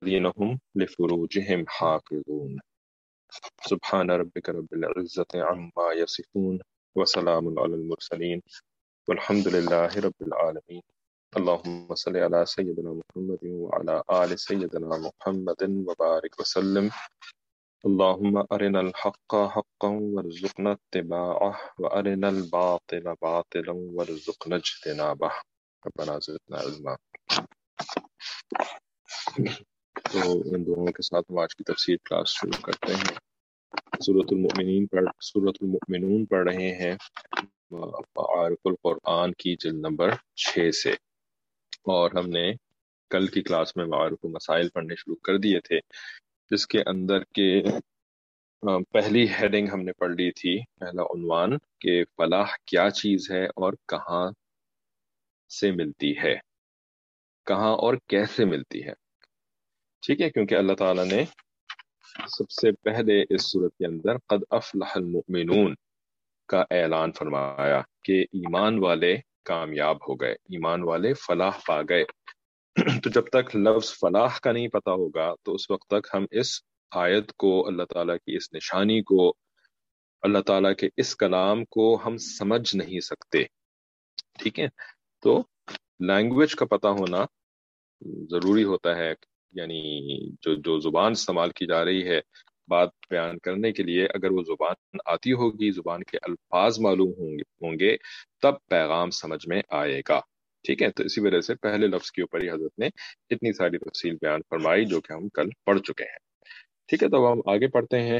والذین هم لفروجهم حافظون سبحان ربک رب العزة عما یصفون وسلام علی المرسلین والحمد للہ رب العالمین اللهم صل على سيدنا محمد وعلى آل سيدنا محمد وبارك وسلم اللهم أرنا الحق حقا وارزقنا اتباعه وأرنا الباطل باطلا وارزقنا اجتنابه ربنا زدنا علما۔ تو ان دعاؤں کے ساتھ ہم آج کی تفسیر کلاس شروع کرتے ہیں۔ سورۃ المؤمنون پڑھ رہے ہیں معارف القرآن کی جلد نمبر 6 سے، اور ہم نے کل کی کلاس میں معارف مسائل پڑھنے شروع کر دیے تھے، جس کے اندر کے پہلی ہیڈنگ ہم نے پڑھ لی تھی، پہلا عنوان کہ فلاح کیا چیز ہے اور کہاں سے ملتی ہے، کہاں اور کیسے ملتی ہے۔ ٹھیک ہے، کیونکہ اللہ تعالیٰ نے سب سے پہلے اس صورت کے اندر قد افلح المؤمنون کا اعلان فرمایا کہ ایمان والے کامیاب ہو گئے، ایمان والے فلاح پا گئے۔ تو جب تک لفظ فلاح کا نہیں پتا ہوگا تو اس وقت تک ہم اس آیت کو، اللہ تعالیٰ کی اس نشانی کو، اللہ تعالیٰ کے اس کلام کو ہم سمجھ نہیں سکتے۔ ٹھیک ہے، تو لینگویج کا پتہ ہونا ضروری ہوتا ہے، یعنی جو زبان استعمال کی جا رہی ہے بات بیان کرنے کے لیے، اگر وہ زبان آتی ہوگی، زبان کے الفاظ معلوم ہوں گے تب پیغام سمجھ میں آئے گا۔ ٹھیک ہے، تو اسی وجہ سے پہلے لفظ کے اوپر ہی حضرت نے اتنی ساری تفصیل بیان فرمائی جو کہ ہم کل پڑھ چکے ہیں۔ ٹھیک ہے، تو اب ہم آگے پڑھتے ہیں۔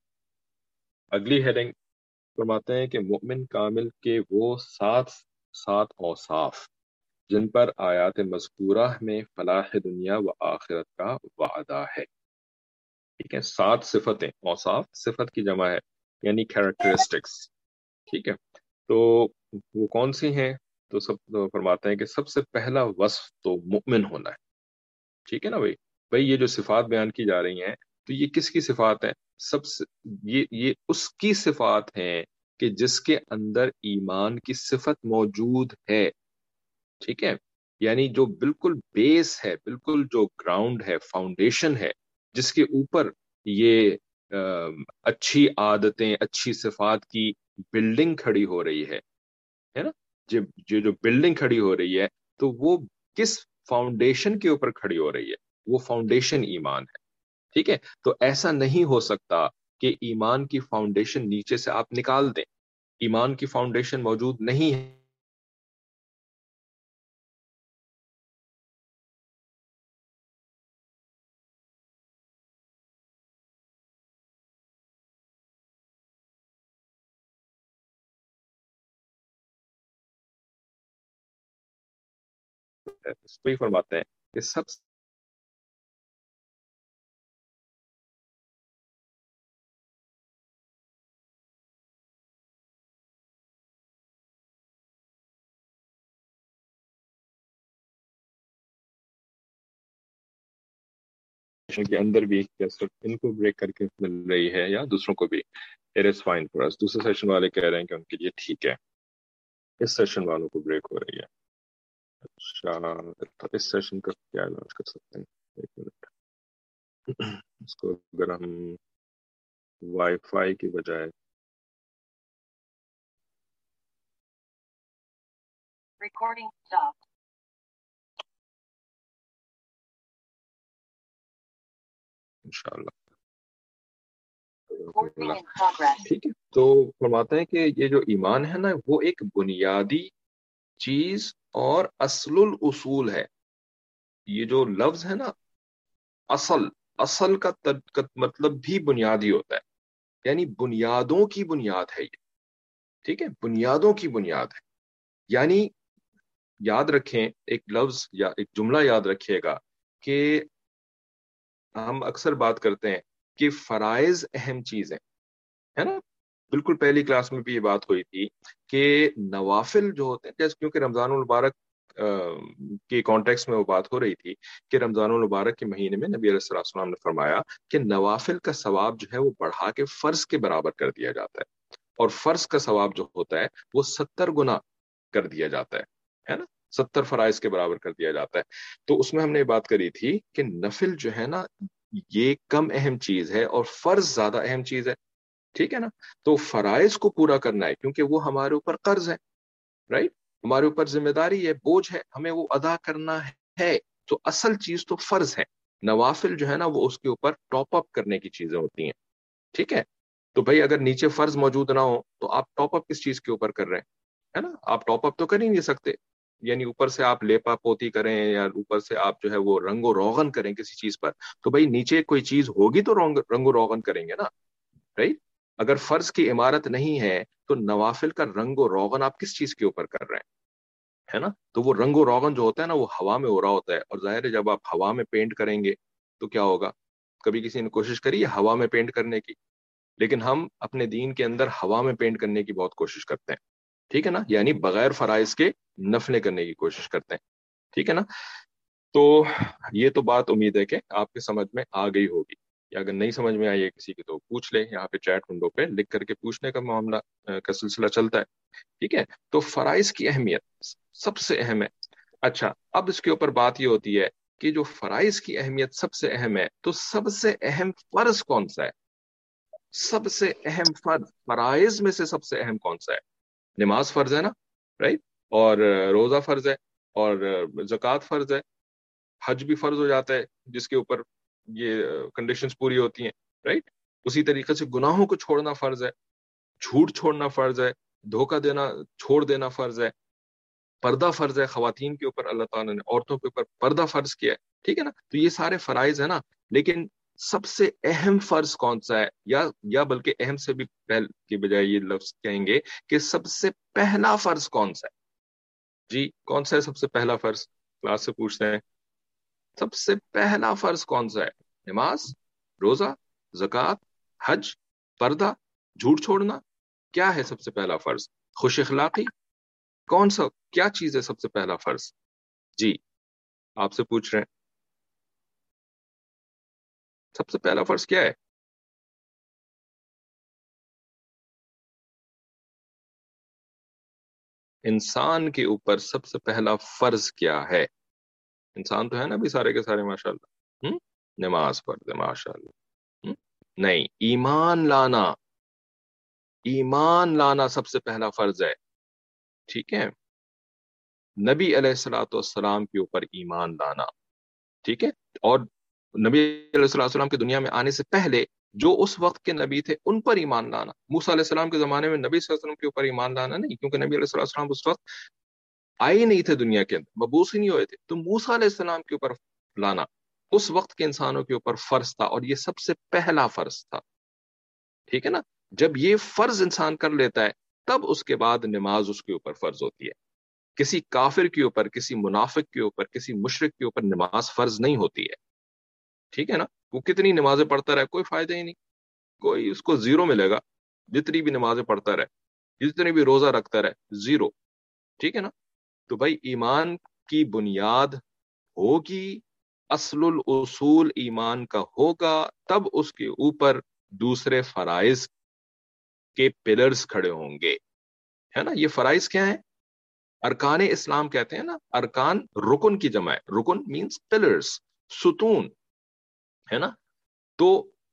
اگلی ہیڈنگ فرماتے ہیں کہ مومن کامل کے وہ سات اوصاف جن پر آیات مذکورہ میں فلاح دنیا و آخرت کا وعدہ ہے۔ ٹھیک ہے، 7 صفتیں، اوصاف صفت کی جمع ہے، یعنی کیریکٹرسٹکس۔ ٹھیک ہے، تو وہ کون سی ہیں؟ تو سب فرماتے ہیں کہ سب سے پہلا وصف تو مؤمن ہونا ہے۔ ٹھیک ہے نا بھائی یہ جو صفات بیان کی جا رہی ہیں تو یہ کس کی صفات ہیں؟ یہ اس کی صفات ہیں کہ جس کے اندر ایمان کی صفت موجود ہے۔ ٹھیک ہے، یعنی جو بالکل بیس ہے، بالکل جو گراؤنڈ ہے، فاؤنڈیشن ہے، جس کے اوپر یہ اچھی عادتیں، اچھی صفات کی بلڈنگ کھڑی ہو رہی ہے نا، جو بلڈنگ کھڑی ہو رہی ہے تو وہ کس فاؤنڈیشن کے اوپر کھڑی ہو رہی ہے؟ وہ فاؤنڈیشن ایمان ہے۔ ٹھیک ہے، تو ایسا نہیں ہو سکتا کہ ایمان کی فاؤنڈیشن نیچے سے آپ نکال دیں، ایمان کی فاؤنڈیشن موجود نہیں ہے۔ اس کو ہی فرماتے ہیں کہ سب کے اندر بھی ان کو بریک کر کے مل رہی ہے یا دوسروں کو بھی، it is fine for us. دوسرے سیشن والے کہہ رہے ہیں کہ ان کے لیے ٹھیک ہے، اس سیشن والوں کو بریک ہو رہی ہے۔ اچھا، اس سیشن کا کیا علاج کر سکتے ہیں؟ ایک منٹ، اس کو اگر ہم وائی فائی کی بجائے Recording stopped. انشاءاللہ Recording in progress. ٹھیک ہے، تو فرماتے ہیں کہ یہ جو ایمان ہے نا وہ ایک بنیادی چیز اور اصل الاصول ہے۔ یہ جو لفظ ہے نا اصل کا مطلب بھی بنیادی ہوتا ہے، یعنی بنیادوں کی بنیاد ہے یہ۔ ٹھیک ہے، بنیادوں کی بنیاد ہے، یعنی یاد رکھیں ایک لفظ یا ایک جملہ یاد رکھیے گا کہ ہم اکثر بات کرتے ہیں کہ فرائض اہم چیزیں ہے نا، بالکل پہلی کلاس میں بھی یہ بات ہوئی تھی کہ نوافل جو ہوتے ہیں، جیسے کیونکہ رمضان المبارک کے کانٹیکس میں وہ بات ہو رہی تھی کہ رمضان المبارک کے مہینے میں نبی علیہ السلام نے فرمایا کہ نوافل کا ثواب جو ہے وہ بڑھا کے فرض کے برابر کر دیا جاتا ہے، اور فرض کا ثواب جو ہوتا ہے وہ 70 گنا کر دیا جاتا ہے نا، 70 فرائض کے برابر کر دیا جاتا ہے. تو اس میں ہم نے بات کری تھی کہ نفل جو ہے نا یہ کم اہم چیز ہے اور فرض زیادہ اہم چیز ہے. ٹھیک ہے نا. تو فرائض کو پورا کرنا ہے کیونکہ وہ ہمارے اوپر قرض ہے. رائٹ. ہمارے اوپر ذمہ داری ہے، بوجھ ہے، ہمیں وہ ادا کرنا ہے. تو اصل چیز تو فرض ہے. نوافل جو ہے نا وہ اس کے اوپر ٹاپ اپ کرنے کی چیزیں ہوتی ہیں. ٹھیک ہے. تو بھائی اگر نیچے فرض موجود نہ ہو تو آپ ٹاپ اپ کس چیز کے اوپر کر رہے ہیں؟ ہے نا. آپ ٹاپ اپ تو کر ہی نہیں سکتے. یعنی اوپر سے آپ لیپا پوتی کریں یا اوپر سے آپ جو ہے وہ رنگ و روغن کریں کسی چیز پر، تو بھائی نیچے کوئی چیز ہوگی تو رنگ و روغن کریں گے نا. رائٹ. اگر فرض کی عمارت نہیں ہے تو نوافل کا رنگ و روغن آپ کس چیز کے اوپر کر رہے ہیں؟ ہے نا. تو وہ رنگ و روغن جو ہوتا ہے نا وہ ہوا میں ہو رہا ہوتا ہے، اور ظاہر ہے جب آپ ہوا میں پینٹ کریں گے تو کیا ہوگا؟ کبھی کسی نے کوشش کری ہے ہوا میں پینٹ کرنے کی؟ لیکن ہم اپنے دین کے اندر ہوا میں پینٹ کرنے کی بہت کوشش کرتے ہیں. ٹھیک ہے نا. یعنی بغیر فرائض کے نفلیں کرنے کی کوشش کرتے ہیں. ٹھیک ہے نا. تو یہ تو بات امید ہے کہ آپ کے سمجھ میں آ گئی ہوگی، یا اگر نہیں سمجھ میں آئی ہے کسی کی تو پوچھ لے. یہاں پہ چیٹ ونڈو پہ لکھ کر کے پوچھنے کا معاملہ کا سلسلہ چلتا ہے. ٹھیک ہے. تو فرائض کی اہمیت سب سے اہم ہے. اچھا اب اس کے اوپر بات یہ ہوتی ہے کہ جو فرائض کی اہمیت سب سے اہم ہے تو سب سے اہم فرض کون سا ہے؟ سب سے اہم فرض فرائض میں سے سب سے اہم کون سا ہے؟ نماز فرض ہے نا. رائٹ. اور روزہ فرض ہے، اور زکوٰۃ فرض ہے. حج بھی فرض ہو جاتا ہے جس کے اوپر یہ کنڈیشنز پوری ہوتی ہیں. رائٹ. اسی طریقے سے گناہوں کو چھوڑنا فرض ہے، جھوٹ چھوڑنا فرض ہے، دھوکہ دینا چھوڑ دینا فرض ہے، پردہ فرض ہے. خواتین کے اوپر اللہ تعالیٰ نے عورتوں کے اوپر پردہ فرض کیا ہے. ٹھیک ہے نا. تو یہ سارے فرائض ہیں نا. لیکن سب سے اہم فرض کون سا ہے؟ یا بلکہ اہم سے بھی پہل کی بجائے یہ لفظ کہیں گے کہ سب سے پہلا فرض کون سا ہے؟ جی کون سا ہے سب سے پہلا فرض؟ کلاس سے پوچھتے ہیں سب سے پہلا فرض کون سا ہے؟ نماز، روزہ، زکوٰۃ، حج، پردہ، جھوٹ چھوڑنا. کیا ہے سب سے پہلا فرض؟ خوش اخلاقی. کون سا کیا چیز ہے سب سے پہلا فرض؟ جی آپ سے پوچھ رہے ہیں سب سے پہلا فرض کیا ہے؟ انسان کے اوپر سب سے پہلا فرض کیا ہے؟ انسان تو ہے نا بھی سارے کے سارے ماشاء اللہ. نماز فرض ہے ماشاء اللہ. نہیں، ایمان لانا. ایمان لانا سب سے پہلا فرض ہے. ٹھیک ہے. نبی علیہ الصلوۃ والسلام کے اوپر ایمان لانا. ٹھیک ہے. اور نبی علیہ الصلوۃ والسلام کی دنیا میں آنے سے پہلے جو اس وقت کے نبی تھے ان پر ایمان لانا. موسیٰ علیہ السلام کے زمانے میں نبی صلی اللہ علیہ وسلم کے اوپر ایمان لانا نہیں، کیونکہ نبی علیہ الصلوۃ والسلام اس وقت آئے ہی نہیں تھے دنیا کے اندر، مبعوث ہی نہیں ہوئے تھے. تو موسیٰ علیہ السلام کے اوپر لانا اس وقت کے انسانوں کے اوپر فرض تھا، اور یہ سب سے پہلا فرض تھا. ٹھیک ہے نا. جب یہ فرض انسان کر لیتا ہے تب اس کے بعد نماز اس کے اوپر فرض ہوتی ہے. کسی کافر کے اوپر، کسی منافق کے اوپر، کسی مشرک کے اوپر نماز فرض نہیں ہوتی ہے. ٹھیک ہے نا. وہ کتنی نمازیں پڑھتا رہے کوئی فائدہ ہی نہیں، کوئی اس کو زیرو ملے گا. جتنی بھی نمازیں پڑھتا رہے، جتنے بھی روزہ رکھتا رہے، زیرو. ٹھیک ہے نا. تو بھائی ایمان کی بنیاد ہوگی، اصل الاصول ایمان کا ہوگا، تب اس کے اوپر دوسرے فرائض کے پلرز کھڑے ہوں گے. ہے نا. یہ فرائض کیا ہیں؟ ارکان اسلام کہتے ہیں نا. ارکان رکن کی جمع ہے. رکن مینس پلرز، ستون. ہے نا. تو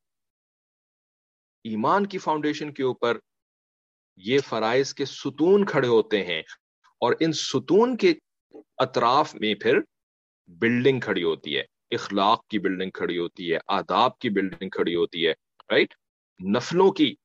ایمان کی فاؤنڈیشن کے اوپر یہ فرائض کے ستون کھڑے ہوتے ہیں، اور ان ستون کے اطراف میں پھر بلڈنگ کھڑی ہوتی ہے. اخلاق کی بلڈنگ کھڑی ہوتی ہے، آداب کی بلڈنگ کھڑی ہوتی ہے. رائٹ. نفلوں کی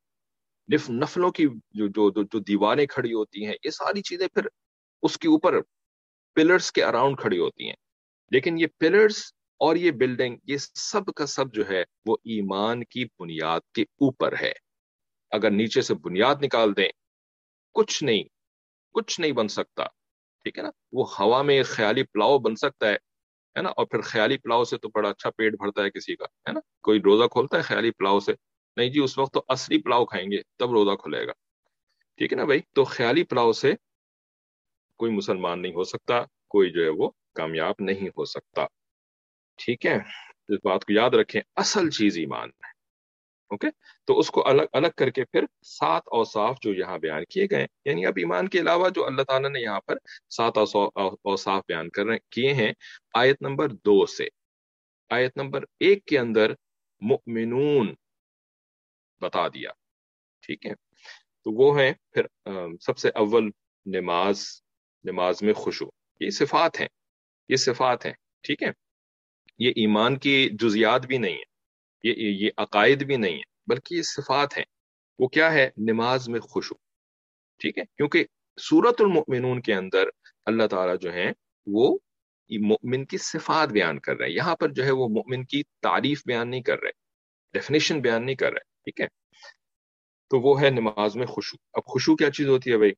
جو دیواریں کھڑی ہوتی ہیں، یہ ساری چیزیں پھر اس کے اوپر پلرز کے اراؤنڈ کھڑی ہوتی ہیں. لیکن یہ پلرز اور یہ بلڈنگ، یہ سب کا سب جو ہے وہ ایمان کی بنیاد کے اوپر ہے. اگر نیچے سے بنیاد نکال دیں کچھ نہیں بن سکتا. ٹھیک ہے نا. وہ ہوا میں ایک خیالی پلاؤ بن سکتا ہے نا. اور پھر خیالی پلاؤ سے تو بڑا اچھا پیٹ بھرتا ہے کسی کا، ہے نا. کوئی روزہ کھولتا ہے خیالی پلاؤ سے؟ نہیں جی، اس وقت تو اصلی پلاؤ کھائیں گے تب روزہ کھلے گا. ٹھیک ہے نا بھائی. تو خیالی پلاؤ سے کوئی مسلمان نہیں ہو سکتا، کوئی جو ہے وہ کامیاب نہیں ہو سکتا. ٹھیک ہے. اس بات کو یاد رکھیں، اصل چیز ایمان ہے. اوکے، تو اس کو الگ الگ کر کے پھر 7 اوصاف جو یہاں بیان کیے گئے، یعنی اب ایمان کے علاوہ جو اللہ تعالیٰ نے یہاں پر 7 اوصاف بیان کیے ہیں، آیت نمبر 2 سے آیت نمبر 1 کے اندر مؤمنون بتا دیا، ٹھیک ہے؟ تو وہ ہے پھر سب سے اول نماز، نماز میں خشوع، یہ صفات ہیں، یہ صفات ہیں، ٹھیک ہے؟ یہ ایمان کی جزیات بھی نہیں ہے، یہ عقائد بھی نہیں ہے، بلکہ یہ صفات ہیں۔ وہ کیا ہے؟ نماز میں خشوع، ٹھیک ہے؟ کیونکہ سورۃ المؤمنون کے اندر اللہ تعالیٰ جو ہے وہ مؤمن کی صفات بیان کر رہے ہیں، یہاں پر جو ہے وہ مؤمن کی تعریف بیان نہیں کر رہے، ڈیفینیشن بیان نہیں کر رہے، ٹھیک ہے؟ تو وہ ہے نماز میں خشوع۔ اب خشوع کیا چیز ہوتی ہے بھائی؟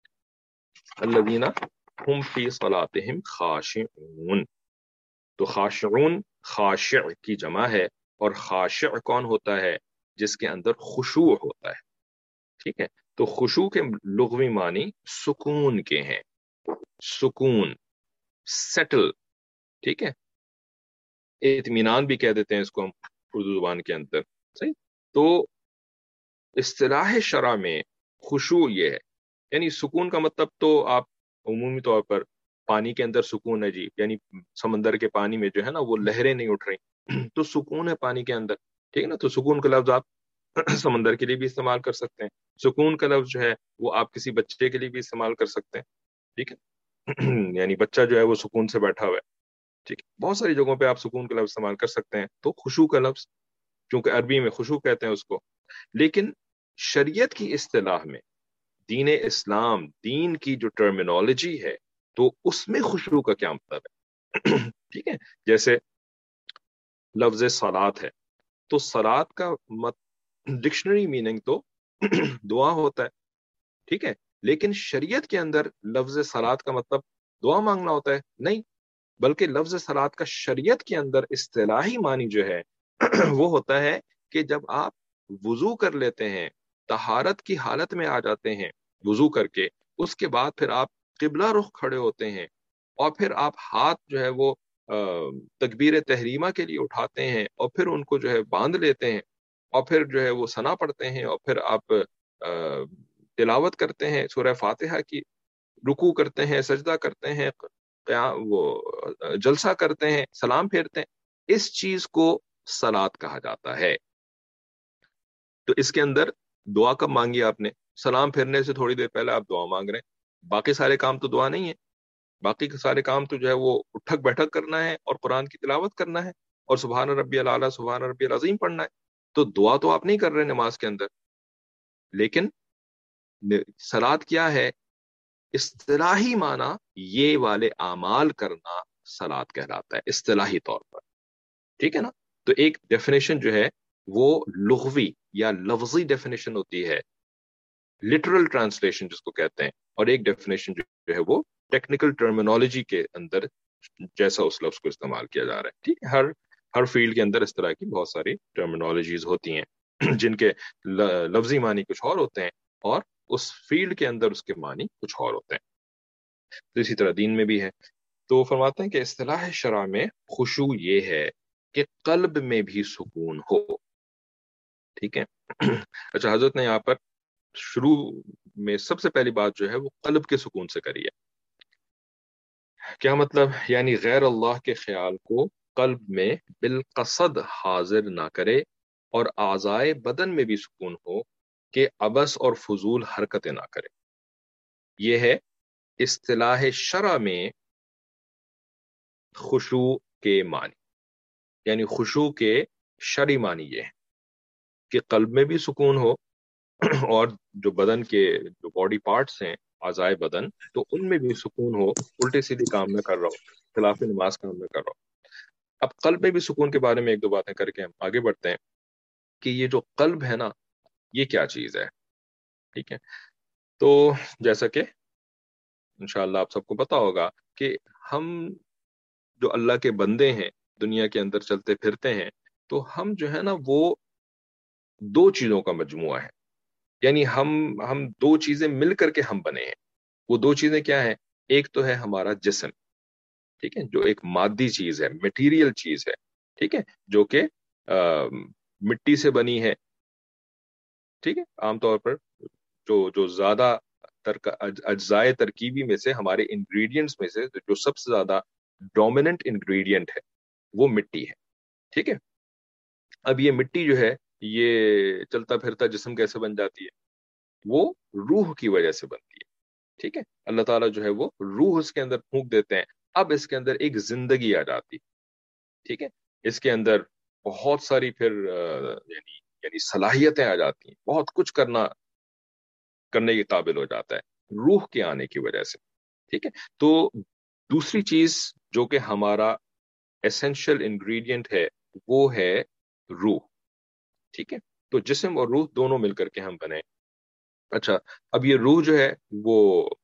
الذین هم فی صلاتہم خاشعون، تو خاشعون خاشع کی جمع ہے، اور خاشع کون ہوتا ہے؟ جس کے اندر خشوع ہوتا ہے، ٹھیک ہے؟ تو خشوع کے لغوی معنی سکون کے ہیں، سکون، سیٹل، ٹھیک ہے؟ اطمینان بھی کہہ دیتے ہیں اس کو ہم اردو زبان کے اندر، صحیح؟ تو اصطلاح شرع میں خشوع یہ ہے، یعنی سکون کا مطلب تو آپ عمومی طور پر پانی کے اندر سکون ہے جی، یعنی سمندر کے پانی میں جو ہے نا وہ لہریں نہیں اٹھ رہی تو سکون ہے پانی کے اندر، ٹھیک ہے نا؟ تو سکون کا لفظ آپ سمندر کے لیے بھی استعمال کر سکتے ہیں، سکون کا لفظ جو ہے وہ آپ کسی بچے کے لیے بھی استعمال کر سکتے ہیں، ٹھیک ہے؟ یعنی بچہ جو ہے وہ سکون سے بیٹھا ہوا ہے، ٹھیک ہے؟ بہت ساری جگہوں پہ آپ سکون کا لفظ استعمال کر سکتے ہیں۔ تو خشوع کا لفظ، چونکہ عربی میں خشوع کہتے ہیں اس کو، لیکن شریعت کی اصطلاح میں، دین اسلام، دین کی جو ٹرمینالوجی ہے، تو اس میں خشوع کا کیا مطلب ہے؟ ٹھیک ہے؟ جیسے لفظ صلات ہے، تو صلات کا ڈکشنری میننگ تو دعا ہوتا ہے، ٹھیک ہے؟ لیکن شریعت کے اندر لفظ صلات کا مطلب دعا مانگنا ہوتا ہے؟ نہیں، بلکہ لفظ صلات کا شریعت کے اندر اصطلاحی معنی جو ہے وہ ہوتا ہے کہ جب آپ وضو کر لیتے ہیں، طہارت کی حالت میں آ جاتے ہیں، وضو کر کے اس کے بعد پھر آپ قبلہ رخ کھڑے ہوتے ہیں، اور پھر آپ ہاتھ جو ہے وہ تکبیر تحریمہ کے لیے اٹھاتے ہیں، اور پھر ان کو جو ہے باندھ لیتے ہیں، اور پھر جو ہے وہ ثنا پڑھتے ہیں، اور پھر آپ تلاوت کرتے ہیں سورہ فاتحہ کی، رکوع کرتے ہیں، سجدہ کرتے ہیں، وہ جلسہ کرتے ہیں، سلام پھیرتے ہیں، اس چیز کو صلات کہا جاتا ہے۔ تو اس کے اندر دعا کب مانگی آپ نے؟ سلام پھیرنے سے تھوڑی دیر پہلے آپ دعا مانگ رہے ہیں، باقی سارے کام تو دعا نہیں ہے، باقی کے سارے کام تو جو ہے وہ اٹھک بیٹھک کرنا ہے اور قرآن کی تلاوت کرنا ہے اور سبحان ربی العلیٰ سبحان ربی العظیم پڑھنا ہے، تو دعا تو آپ نہیں کر رہے نماز کے اندر۔ لیکن صلات کیا ہے؟ اصطلاحی معنی یہ والے اعمال کرنا صلات کہلاتا ہے اصطلاحی طور پر، ٹھیک ہے نا؟ تو ایک ڈیفینیشن جو ہے وہ لغوی یا لفظی ڈیفینیشن ہوتی ہے، لٹرل ٹرانسلیشن جس کو کہتے ہیں، اور ایک ڈیفینیشن جو ہے وہ ٹیکنیکل ٹرمینالوجی کے اندر جیسا اس لفظ کو استعمال کیا جا رہا ہے، ٹھیک ہے؟ ہر فیلڈ کے اندر اس طرح کی بہت ساری ٹرمینالوجیز ہوتی ہیں جن کے لفظی معنی کچھ اور ہوتے ہیں اور اس فیلڈ کے اندر اس کے معنی کچھ اور ہوتے ہیں۔ تو اسی طرح دین میں بھی ہے۔ تو فرماتے ہیں کہ اصطلاح شرع میں خشوع یہ ہے کہ قلب میں بھی سکون ہو، ٹھیک ہے؟ اچھا، حضرت نے یہاں پر شروع میں سب سے پہلی بات جو ہے وہ قلب کے سکون سے کری ہے۔ کیا مطلب؟ یعنی غیر اللہ کے خیال کو قلب میں بالقصد حاضر نہ کرے، اور اعضائے بدن میں بھی سکون ہو کہ عبث اور فضول حرکتیں نہ کرے۔ یہ ہے اصطلاح شرع میں خشوع کے معنی، یعنی خشوع کے شرعی معنی یہ ہے کہ قلب میں بھی سکون ہو، اور جو بدن کے جو باڈی پارٹس ہیں، اعضائے بدن، تو ان میں بھی سکون ہو، الٹے سیدھے کام نہ کر رہا ہو، خلاف نماز کام نہ کر رہا ہو۔ اب قلب میں بھی سکون کے بارے میں ایک دو باتیں کر کے ہم آگے بڑھتے ہیں کہ یہ جو قلب ہے نا، یہ کیا چیز ہے، ٹھیک ہے؟ تو جیسا کہ انشاءاللہ آپ سب کو پتا ہوگا کہ ہم جو اللہ کے بندے ہیں، دنیا کے اندر چلتے پھرتے ہیں، تو ہم جو ہے نا وہ دو چیزوں کا مجموعہ ہے، یعنی ہم دو چیزیں مل کر کے ہم بنے ہیں۔ وہ دو چیزیں کیا ہیں؟ ایک تو ہے ہمارا جسم، ٹھیک ہے، جو ایک مادی چیز ہے، میٹیریل چیز ہے، ٹھیک ہے، جو کہ مٹی سے بنی ہے، ٹھیک ہے، عام طور پر جو زیادہ اجزائے ترکیبی میں سے ہمارے انگریڈینٹس میں سے جو سب سے زیادہ ڈومیننٹ انگریڈینٹ ہے وہ مٹی ہے. ٹھیک ہے، اب یہ مٹی جو ہے یہ چلتا پھرتا جسم کیسے بن جاتی ہے؟ وہ روح کی وجہ سے بنتی ہے. ٹھیک ہے، اللہ تعالیٰ جو ہے وہ روح اس کے اندر پھونک دیتے ہیں، اب اس کے اندر ایک زندگی آ جاتی. ٹھیک ہے، اس کے اندر بہت ساری پھر یعنی صلاحیتیں آ جاتی ہیں، بہت کچھ کرنے کے قابل ہو جاتا ہے روح کے آنے کی وجہ سے. ٹھیک ہے، تو دوسری چیز جو کہ ہمارا ایسینشل انگریڈینٹ ہے وہ ہے روح. ٹھیک ہے، تو جسم اور روح دونوں مل کر کے ہم بنے. اچھا، اب یہ روح جو ہے وہ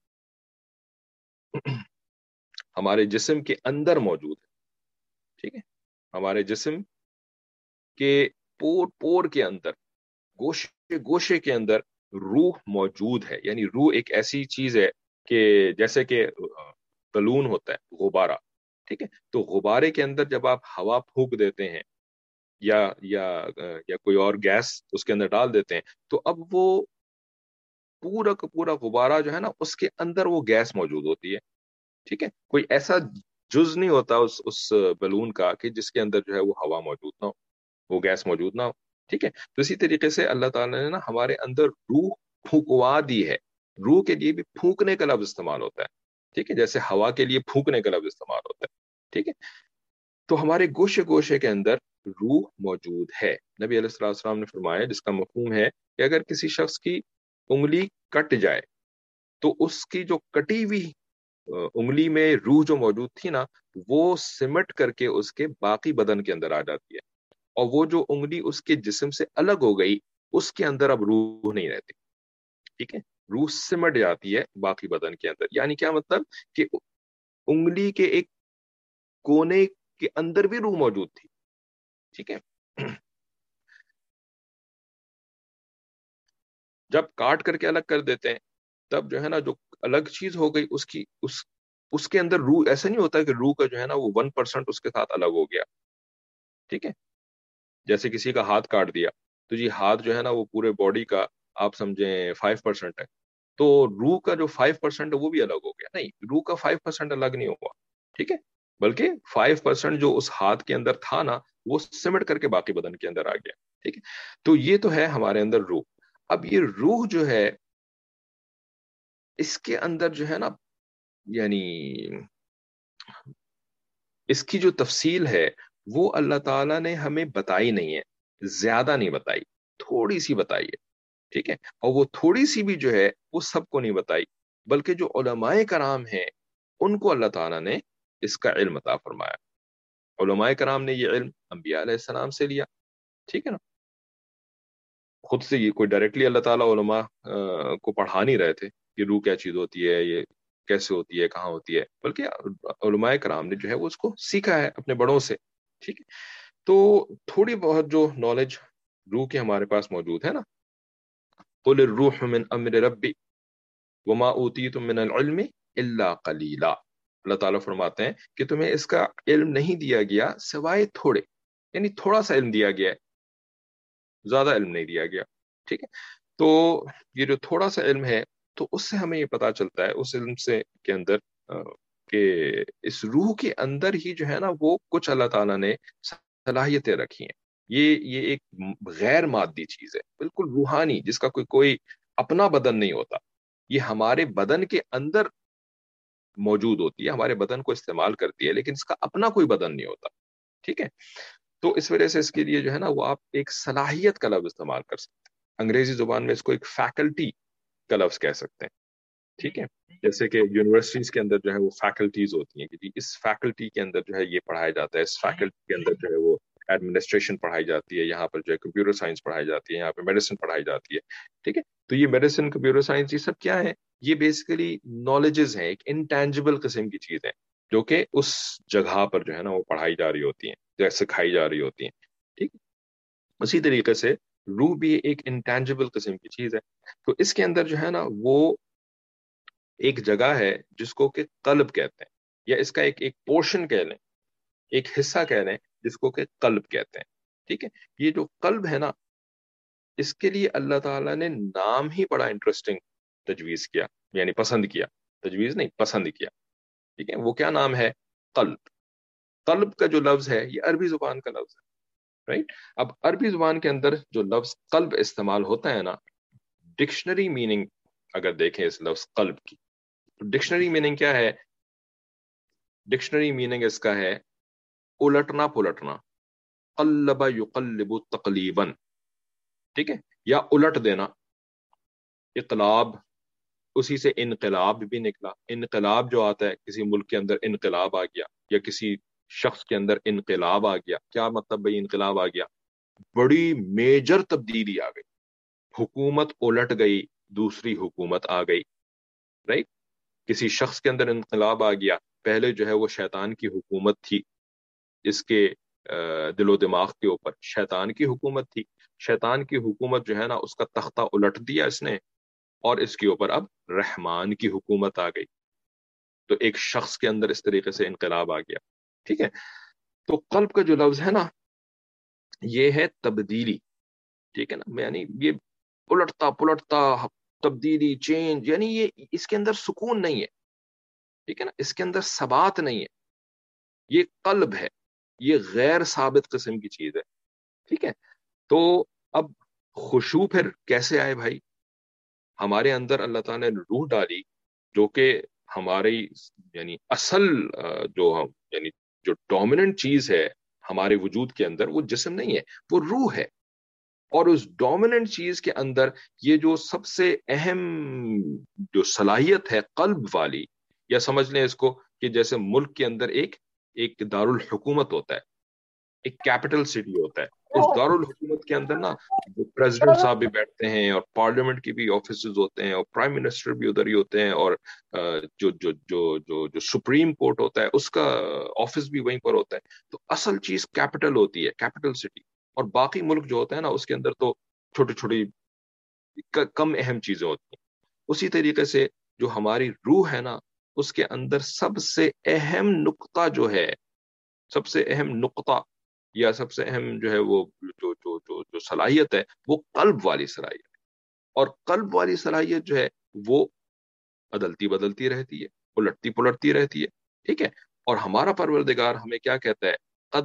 ہمارے جسم کے اندر موجود ہے. ٹھیک ہے، ہمارے جسم کے پور پور کے اندر، گوشے گوشے کے اندر روح موجود ہے. یعنی روح ایک ایسی چیز ہے کہ جیسے کہ بلون ہوتا ہے، غبارہ. ٹھیک ہے، تو غبارے کے اندر جب آپ ہوا پھونک دیتے ہیں یا یا یا کوئی اور گیس اس کے اندر ڈال دیتے ہیں، تو اب وہ پورا کا پورا غبارہ جو ہے نا اس کے اندر وہ گیس موجود ہوتی ہے. ٹھیک ہے، کوئی ایسا جز نہیں ہوتا اس بلون کا کہ جس کے اندر جو ہے وہ ہوا موجود نہ ہو، وہ گیس موجود نہ ہو. ٹھیک ہے، تو اسی طریقے سے اللہ تعالیٰ نے نا ہمارے اندر روح پھونکوا دی ہے. روح کے لیے بھی پھونکنے کا لفظ استعمال ہوتا ہے. ٹھیک ہے، جیسے ہوا کے لیے پھونکنے کا لفظ استعمال ہوتا ہے. ٹھیک ہے، تو ہمارے گوشے گوشے کے اندر روح موجود ہے. نبی علیہ الصلوۃ والسلام نے فرمایا، جس کا مفہوم ہے کہ اگر کسی شخص کی انگلی کٹ جائے تو اس کی جو کٹی ہوئی انگلی میں روح جو موجود تھی نا، وہ سمٹ کر کے اس کے باقی بدن کے اندر آ جاتی ہے، اور وہ جو انگلی اس کے جسم سے الگ ہو گئی اس کے اندر اب روح نہیں رہتی. ٹھیک ہے، روح سمٹ جاتی ہے باقی بدن کے اندر. یعنی کیا مطلب کہ انگلی کے ایک کونے کے اندر بھی روح موجود تھی. ٹھیک ہے، جب کاٹ کر کے الگ کر دیتے ہیں تب جو ہے نا جو الگ چیز ہو گئی اس کے اندر روح، ایسا نہیں ہوتا کہ روح کا جو ہے نا وہ 1% اس کے ساتھ الگ ہو گیا. ٹھیک ہے، جیسے کسی کا ہاتھ کاٹ دیا تو جی ہاتھ جو ہے نا وہ پورے باڈی کا آپ سمجھیں 5% ہے، تو روح کا جو 5% ہے وہ بھی الگ ہو گیا. نہیں، روح کا 5% الگ نہیں ہوا. ٹھیک ہے، بلکہ 5% جو اس ہاتھ کے اندر تھا نا وہ سمٹ کر کے باقی بدن کے اندر آ گیا. ٹھیک ہے، تو یہ تو ہے ہمارے اندر روح. اب یہ روح جو ہے اس کے اندر جو ہے نا یعنی اس کی جو تفصیل ہے وہ اللہ تعالیٰ نے ہمیں بتائی نہیں ہے، زیادہ نہیں بتائی، تھوڑی سی بتائی ہے. ٹھیک ہے، اور وہ تھوڑی سی بھی جو ہے وہ سب کو نہیں بتائی، بلکہ جو علماء کرام ہیں ان کو اللہ تعالیٰ نے اس کا علم عطا فرمایا. علماء کرام نے یہ علم انبیاء علیہ السلام سے لیا. ٹھیک ہے نا، خود سے یہ کوئی ڈائریکٹلی اللہ تعالیٰ علماء کو پڑھا نہیں رہے تھے کہ روح کیا چیز ہوتی ہے، یہ کیسے ہوتی ہے، کہاں ہوتی ہے، بلکہ علماء کرام نے جو ہے وہ اس کو سیکھا ہے اپنے بڑوں سے. ٹھیک ہے، تو تھوڑی بہت جو نالج روح کی ہمارے پاس موجود ہے نا، قل الروح من امر ربی وما اوتیتم من العلم الا قلیلا. اللہ تعالیٰ فرماتے ہیں کہ تمہیں اس کا علم نہیں دیا گیا سوائے تھوڑے، یعنی تھوڑا سا علم دیا گیا ہے، زیادہ علم نہیں دیا گیا. ٹھیک ہے، تو یہ جو تھوڑا سا علم ہے تو اس سے ہمیں یہ پتا چلتا ہے اس علم سے کے اندر کہ اس روح کے اندر ہی جو ہے نا وہ کچھ اللہ تعالیٰ نے صلاحیتیں رکھی ہیں. یہ ایک غیر مادی چیز ہے، بالکل روحانی، جس کا کوئی اپنا بدن نہیں ہوتا. یہ ہمارے بدن کے اندر موجود ہوتی ہے، ہمارے بدن کو استعمال کرتی ہے، لیکن اس کا اپنا کوئی بدن نہیں ہوتا. ٹھیک ہے، تو اس وجہ سے اس کے لیے جو ہے نا وہ آپ ایک صلاحیت کا لفظ استعمال کر سکتے ہیں. انگریزی زبان میں اس کو ایک فیکلٹی کا لفظ کہہ سکتے ہیں. ٹھیک ہے، جیسے کہ یونیورسٹیز کے اندر جو ہے وہ فیکلٹیز ہوتی ہیں کہ جی اس فیکلٹی کے اندر جو ہے یہ پڑھایا جاتا ہے، اس فیکلٹی کے اندر جو ہے وہ ایڈمنسٹریشن پڑھائی جاتی ہے، یہاں پر جو ہے کمپیوٹر سائنس پڑھائی جاتی ہے، یہاں پہ میڈیسن پڑھائی جاتی ہے. ٹھیک ہے، تو یہ میڈیسن، کمپیوٹر سائنس، یہ سب کیا ہے؟ یہ بیسیکلی نالجز ہیں، ایک انٹینجبل قسم کی چیزیں جو کہ اس جگہ پر جو ہے نا وہ پڑھائی جا رہی ہوتی ہیں یا سکھائی جا رہی ہوتی ہیں. ٹھیک، اسی طریقے سے روح بھی ایک انٹینجبل قسم کی چیز ہے. تو اس کے اندر جو ہے نا وہ ایک جگہ ہے جس کو کہ قلب کہتے ہیں، یا اس کا ایک پورشن کہہ لیں، ایک حصہ کہہ لیں جس کو کہ قلب کہتے ہیں. ٹھیک ہے، یہ جو قلب ہے نا اس کے لیے اللہ تعالیٰ نے نام ہی بڑا انٹرسٹنگ تجویز کیا، یعنی پسند کیا، تجویز نہیں پسند کیا، ٹھیک ہے؟ وہ کیا نام ہے؟ قلب۔ قلب کا جو لفظ ہے یہ عربی زبان کا لفظ ہے، رائٹ؟ اب عربی زبان کے اندر جو لفظ قلب استعمال ہوتا ہے نا، ڈکشنری میننگ اگر دیکھیں اس لفظ قلب کی، تو ڈکشنری میننگ کیا ہے؟ ڈکشنری میننگ اس کا ہے الٹنا پلٹنا، قلب یقلب تقلیبا، ٹھیک ہے؟ یا الٹ دینا، اقلاب، اسی سے انقلاب بھی نکلا۔ انقلاب جو آتا ہے، کسی ملک کے اندر انقلاب آ گیا یا کسی شخص کے اندر انقلاب آ گیا، کیا مطلب بھائی انقلاب آ گیا؟ بڑی میجر تبدیلی آ گئی، حکومت الٹ گئی، دوسری حکومت آ گئی، رائٹ؟ کسی شخص کے اندر انقلاب آ گیا، پہلے جو ہے وہ شیطان کی حکومت تھی، اس کے دل و دماغ کے اوپر شیطان کی حکومت تھی، شیطان کی حکومت جو ہے نا اس کا تختہ الٹ دیا اس نے، اور اس کے اوپر اب رحمان کی حکومت آ گئی۔ تو ایک شخص کے اندر اس طریقے سے انقلاب آ گیا، ٹھیک ہے؟ تو قلب کا جو لفظ ہے نا یہ ہے تبدیلی، ٹھیک ہے نا؟ یعنی یہ الٹتا پلٹتا، تبدیلی، چینج، یعنی یہ اس کے اندر سکون نہیں ہے، ٹھیک ہے نا؟ اس کے اندر ثبات نہیں ہے، یہ قلب ہے، یہ غیر ثابت قسم کی چیز ہے، ٹھیک ہے؟ تو اب خشوع پھر کیسے آئے بھائی؟ ہمارے اندر اللہ تعالیٰ نے روح ڈالی، جو کہ ہماری یعنی اصل یعنی جو ڈومیننٹ چیز ہے ہمارے وجود کے اندر، وہ جسم نہیں ہے، وہ روح ہے۔ اور اس ڈومیننٹ چیز کے اندر یہ جو سب سے اہم جو صلاحیت ہے قلب والی، یا سمجھ لیں اس کو کہ جیسے ملک کے اندر ایک دارالحکومت ہوتا ہے، ایک کیپٹل سٹی ہوتا ہے، اس دارالحکومت کے اندر نا پریزیڈنٹ صاحب بھی بیٹھتے ہیں، اور پارلیمنٹ کی بھی آفیسز ہوتے ہیں، اور پرائم منسٹر بھی ادھر ہی ہوتے ہیں، اور جو جو جو جو جو سپریم کورٹ ہوتا ہے اس کا آفس بھی وہیں پر ہوتا ہے۔ تو اصل چیز کیپٹل ہوتی ہے، کیپٹل سٹی، اور باقی ملک جو ہوتا ہے نا اس کے اندر تو چھوٹی چھوٹی کم اہم چیزیں ہوتی ہیں۔ اسی طریقے سے جو ہماری روح ہے نا، اس کے اندر سب سے اہم نقطہ جو ہے، سب سے اہم نقطہ یا سب سے اہم جو ہے وہ جو صلاحیت ہے، وہ قلب والی صلاحیت ہے۔ اور قلب والی صلاحیت جو ہے وہ بدلتی بدلتی رہتی ہے، الٹتی پلٹتی رہتی ہے، ٹھیک ہے؟ اور ہمارا پروردگار ہمیں کیا کہتا ہے؟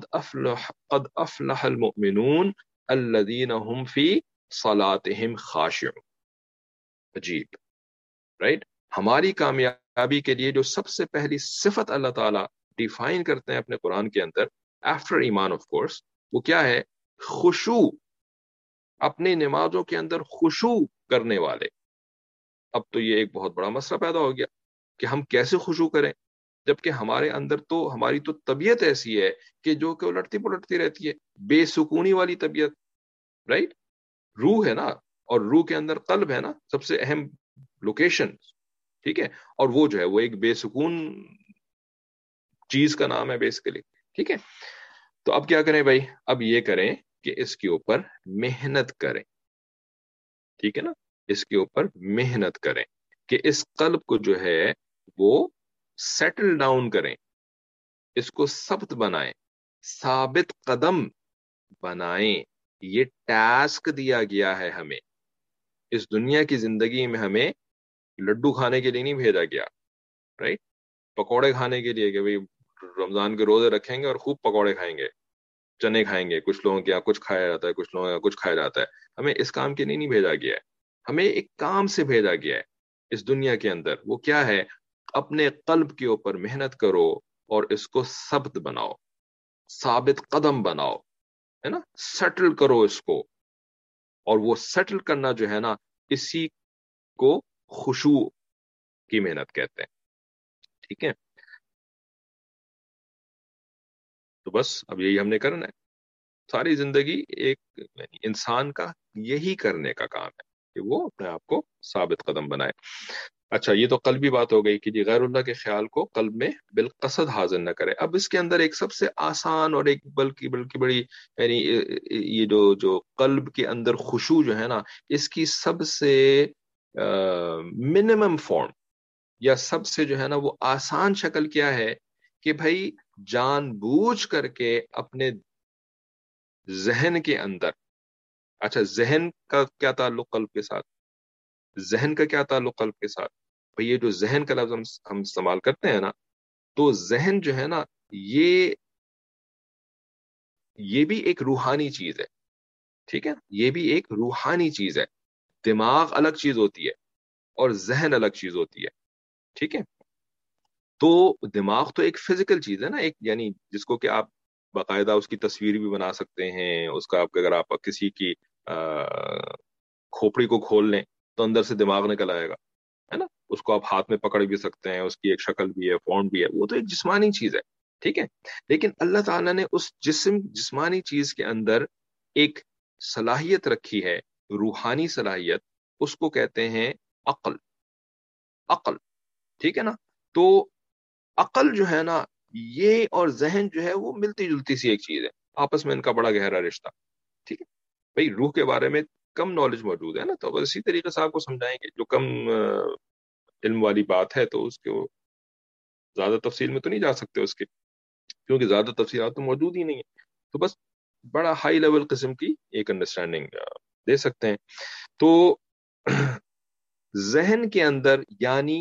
قد افلح المؤمنون الذین هم فی صلاتهم خاشعون۔ عجیب، رائٹ؟ ہماری کامیابی کے لیے جو سب سے پہلی صفت اللہ تعالیٰ ڈیفائن کرتے ہیں اپنے قرآن کے اندر، آفٹر ایمان آف کورس، وہ کیا ہے؟ خشوع، اپنی نمازوں کے اندر خشوع کرنے والے۔ اب تو یہ ایک بہت بڑا مسئلہ پیدا ہو گیا کہ ہم کیسے خشوع کریں، جبکہ ہمارے اندر تو ہماری تو طبیعت ایسی ہے کہ جو کہ الٹتی پلٹتی رہتی ہے، بے سکونی والی طبیعت، رائٹ؟ روح ہے نا، اور روح کے اندر قلب ہے نا، سب سے اہم لوکیشن، ٹھیک ہے؟ اور وہ جو ہے وہ ایک بے سکون چیز کا نام ہے بیسیکلی، ٹھیک ہے؟ تو اب کیا کریں بھائی؟ اب یہ کریں کہ اس کے اوپر محنت کریں، ٹھیک ہے نا؟ اس کے اوپر محنت کریں کہ اس قلب کو جو ہے وہ سیٹل ڈاؤن کریں، اس کو ثبت بنائیں، ثابت قدم بنائیں۔ یہ ٹاسک دیا گیا ہے ہمیں، اس دنیا کی زندگی میں ہمیں لڈو کھانے کے لیے نہیں بھیجا گیا، رائٹ؟ پکوڑے کھانے کے لیے کہ بھئی رمضان کے روزے رکھیں گے اور خوب پکوڑے کھائیں گے، چنے کھائیں گے، کچھ لوگوں کے یہاں کچھ کھایا جاتا ہے، کچھ لوگوں کے یہاں کچھ کھایا جاتا ہے۔ ہمیں اس کام کے لیے نہیں بھیجا گیا ہے، ہمیں ایک کام سے بھیجا گیا ہے اس دنیا کے اندر۔ وہ کیا ہے؟ اپنے قلب کے اوپر محنت کرو اور اس کو ثبت بناؤ، ثابت قدم بناؤ، ہے نا؟ سیٹل کرو اس کو، اور وہ سیٹل کرنا جو ہے نا، اسی کو خشوع کی محنت کہتے ہیں، ٹھیک ہے؟ تو بس اب یہی ہم نے کرنا ہے ساری زندگی، ایک یعنی انسان کا یہی کرنے کا کام ہے کہ وہ اپنے آپ کو ثابت قدم بنائے۔ اچھا، یہ تو قلبی بات ہو گئی کہ جی غیر اللہ کے خیال کو قلب میں بالقصد حاضر نہ کرے۔ اب اس کے اندر ایک سب سے آسان اور ایک بلکہ بڑی یعنی یہ جو قلب کے اندر خشوع جو ہے نا، اس کی سب سے منیمم فارم یا سب سے جو ہے نا وہ آسان شکل کیا ہے کہ بھائی جان بوجھ کر کے اپنے ذہن کے اندر اچھا ذہن کا کیا تعلق قلب کے ساتھ؟ ذہن کا کیا تعلق قلب کے ساتھ؟ بھئی یہ جو ذہن کا لفظ ہم استعمال کرتے ہیں نا، تو ذہن جو ہے نا، یہ یہ بھی ایک روحانی چیز ہے، ٹھیک ہے، یہ بھی ایک روحانی چیز ہے. دماغ الگ چیز ہوتی ہے اور ذہن الگ چیز ہوتی ہے، ٹھیک ہے. تو دماغ تو ایک فزیکل چیز ہے نا، ایک یعنی جس کو کہ آپ باقاعدہ اس کی تصویر بھی بنا سکتے ہیں، اس کا اگر آپ کسی کی کھوپڑی کو کھول لیں تو اندر سے دماغ نکل آئے گا، ہے نا. اس کو آپ ہاتھ میں پکڑ بھی سکتے ہیں، اس کی ایک شکل بھی ہے، فارم بھی ہے، وہ تو ایک جسمانی چیز ہے، ٹھیک ہے. لیکن اللہ تعالیٰ نے اس جسمانی چیز کے اندر ایک صلاحیت رکھی ہے، روحانی صلاحیت، اس کو کہتے ہیں عقل. عقل، ٹھیک ہے نا. تو عقل جو ہے نا، یہ اور ذہن جو ہے وہ ملتی جلتی سی ایک چیز ہے، آپس میں ان کا بڑا گہرا رشتہ، ٹھیک ہے. بھائی روح کے بارے میں کم نالج موجود ہے نا، تو بس اسی طریقے سے آپ کو سمجھائیں گے. جو کم علم والی بات ہے تو اس کے زیادہ تفصیل میں تو نہیں جا سکتے اس کے، کیونکہ زیادہ تفصیلات تو موجود ہی نہیں ہے. تو بس بڑا ہائی لیول قسم کی ایک انڈرسٹینڈنگ دے سکتے ہیں. تو ذہن کے اندر یعنی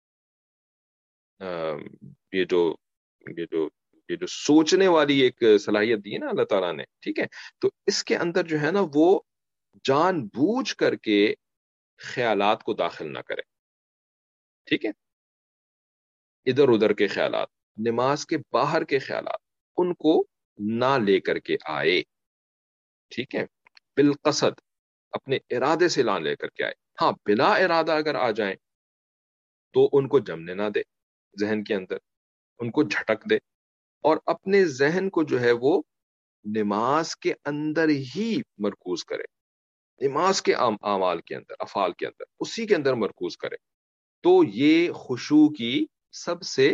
یہ جو یہ جو یہ جو سوچنے والی ایک صلاحیت دی ہے نا اللہ تعالیٰ نے، ٹھیک ہے، تو اس کے اندر جو ہے نا وہ جان بوجھ کر کے خیالات کو داخل نہ کرے، ٹھیک ہے. ادھر ادھر کے خیالات، نماز کے باہر کے خیالات، ان کو نہ لے کر کے آئے، ٹھیک ہے. بالقصد اپنے ارادے سے نہ لے کر کے آئے. ہاں بلا ارادہ اگر آ جائیں تو ان کو جمنے نہ دے ذہن کے اندر، ان کو جھٹک دے، اور اپنے ذہن کو جو ہے وہ نماز کے اندر ہی مرکوز کرے، نماز کے اعمال کے اندر، افعال کے اندر، اسی کے اندر مرکوز کرے. تو یہ خشوع کی سب سے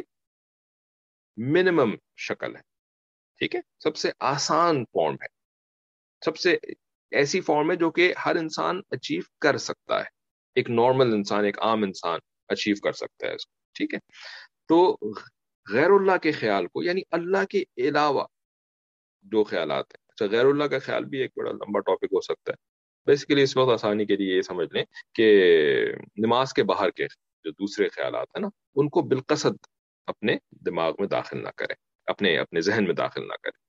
منیمم شکل ہے، ٹھیک ہے، سب سے آسان فارم ہے، سب سے ایسی فارم ہے جو کہ ہر انسان اچیو کر سکتا ہے، ایک نارمل انسان، ایک عام انسان اچیو کر سکتا ہے اس کو، ٹھیک ہے. تو غیر اللہ کے خیال کو، یعنی اللہ کے علاوہ جو خیالات ہیں، اچھا غیر اللہ کا خیال بھی ایک بڑا لمبا ٹاپک ہو سکتا ہے. بیسیکلی اس وقت آسانی کے لیے یہ سمجھ لیں کہ نماز کے باہر کے جو دوسرے خیالات ہیں نا، ان کو بالقصد اپنے دماغ میں داخل نہ کریں، اپنے ذہن میں داخل نہ کریں.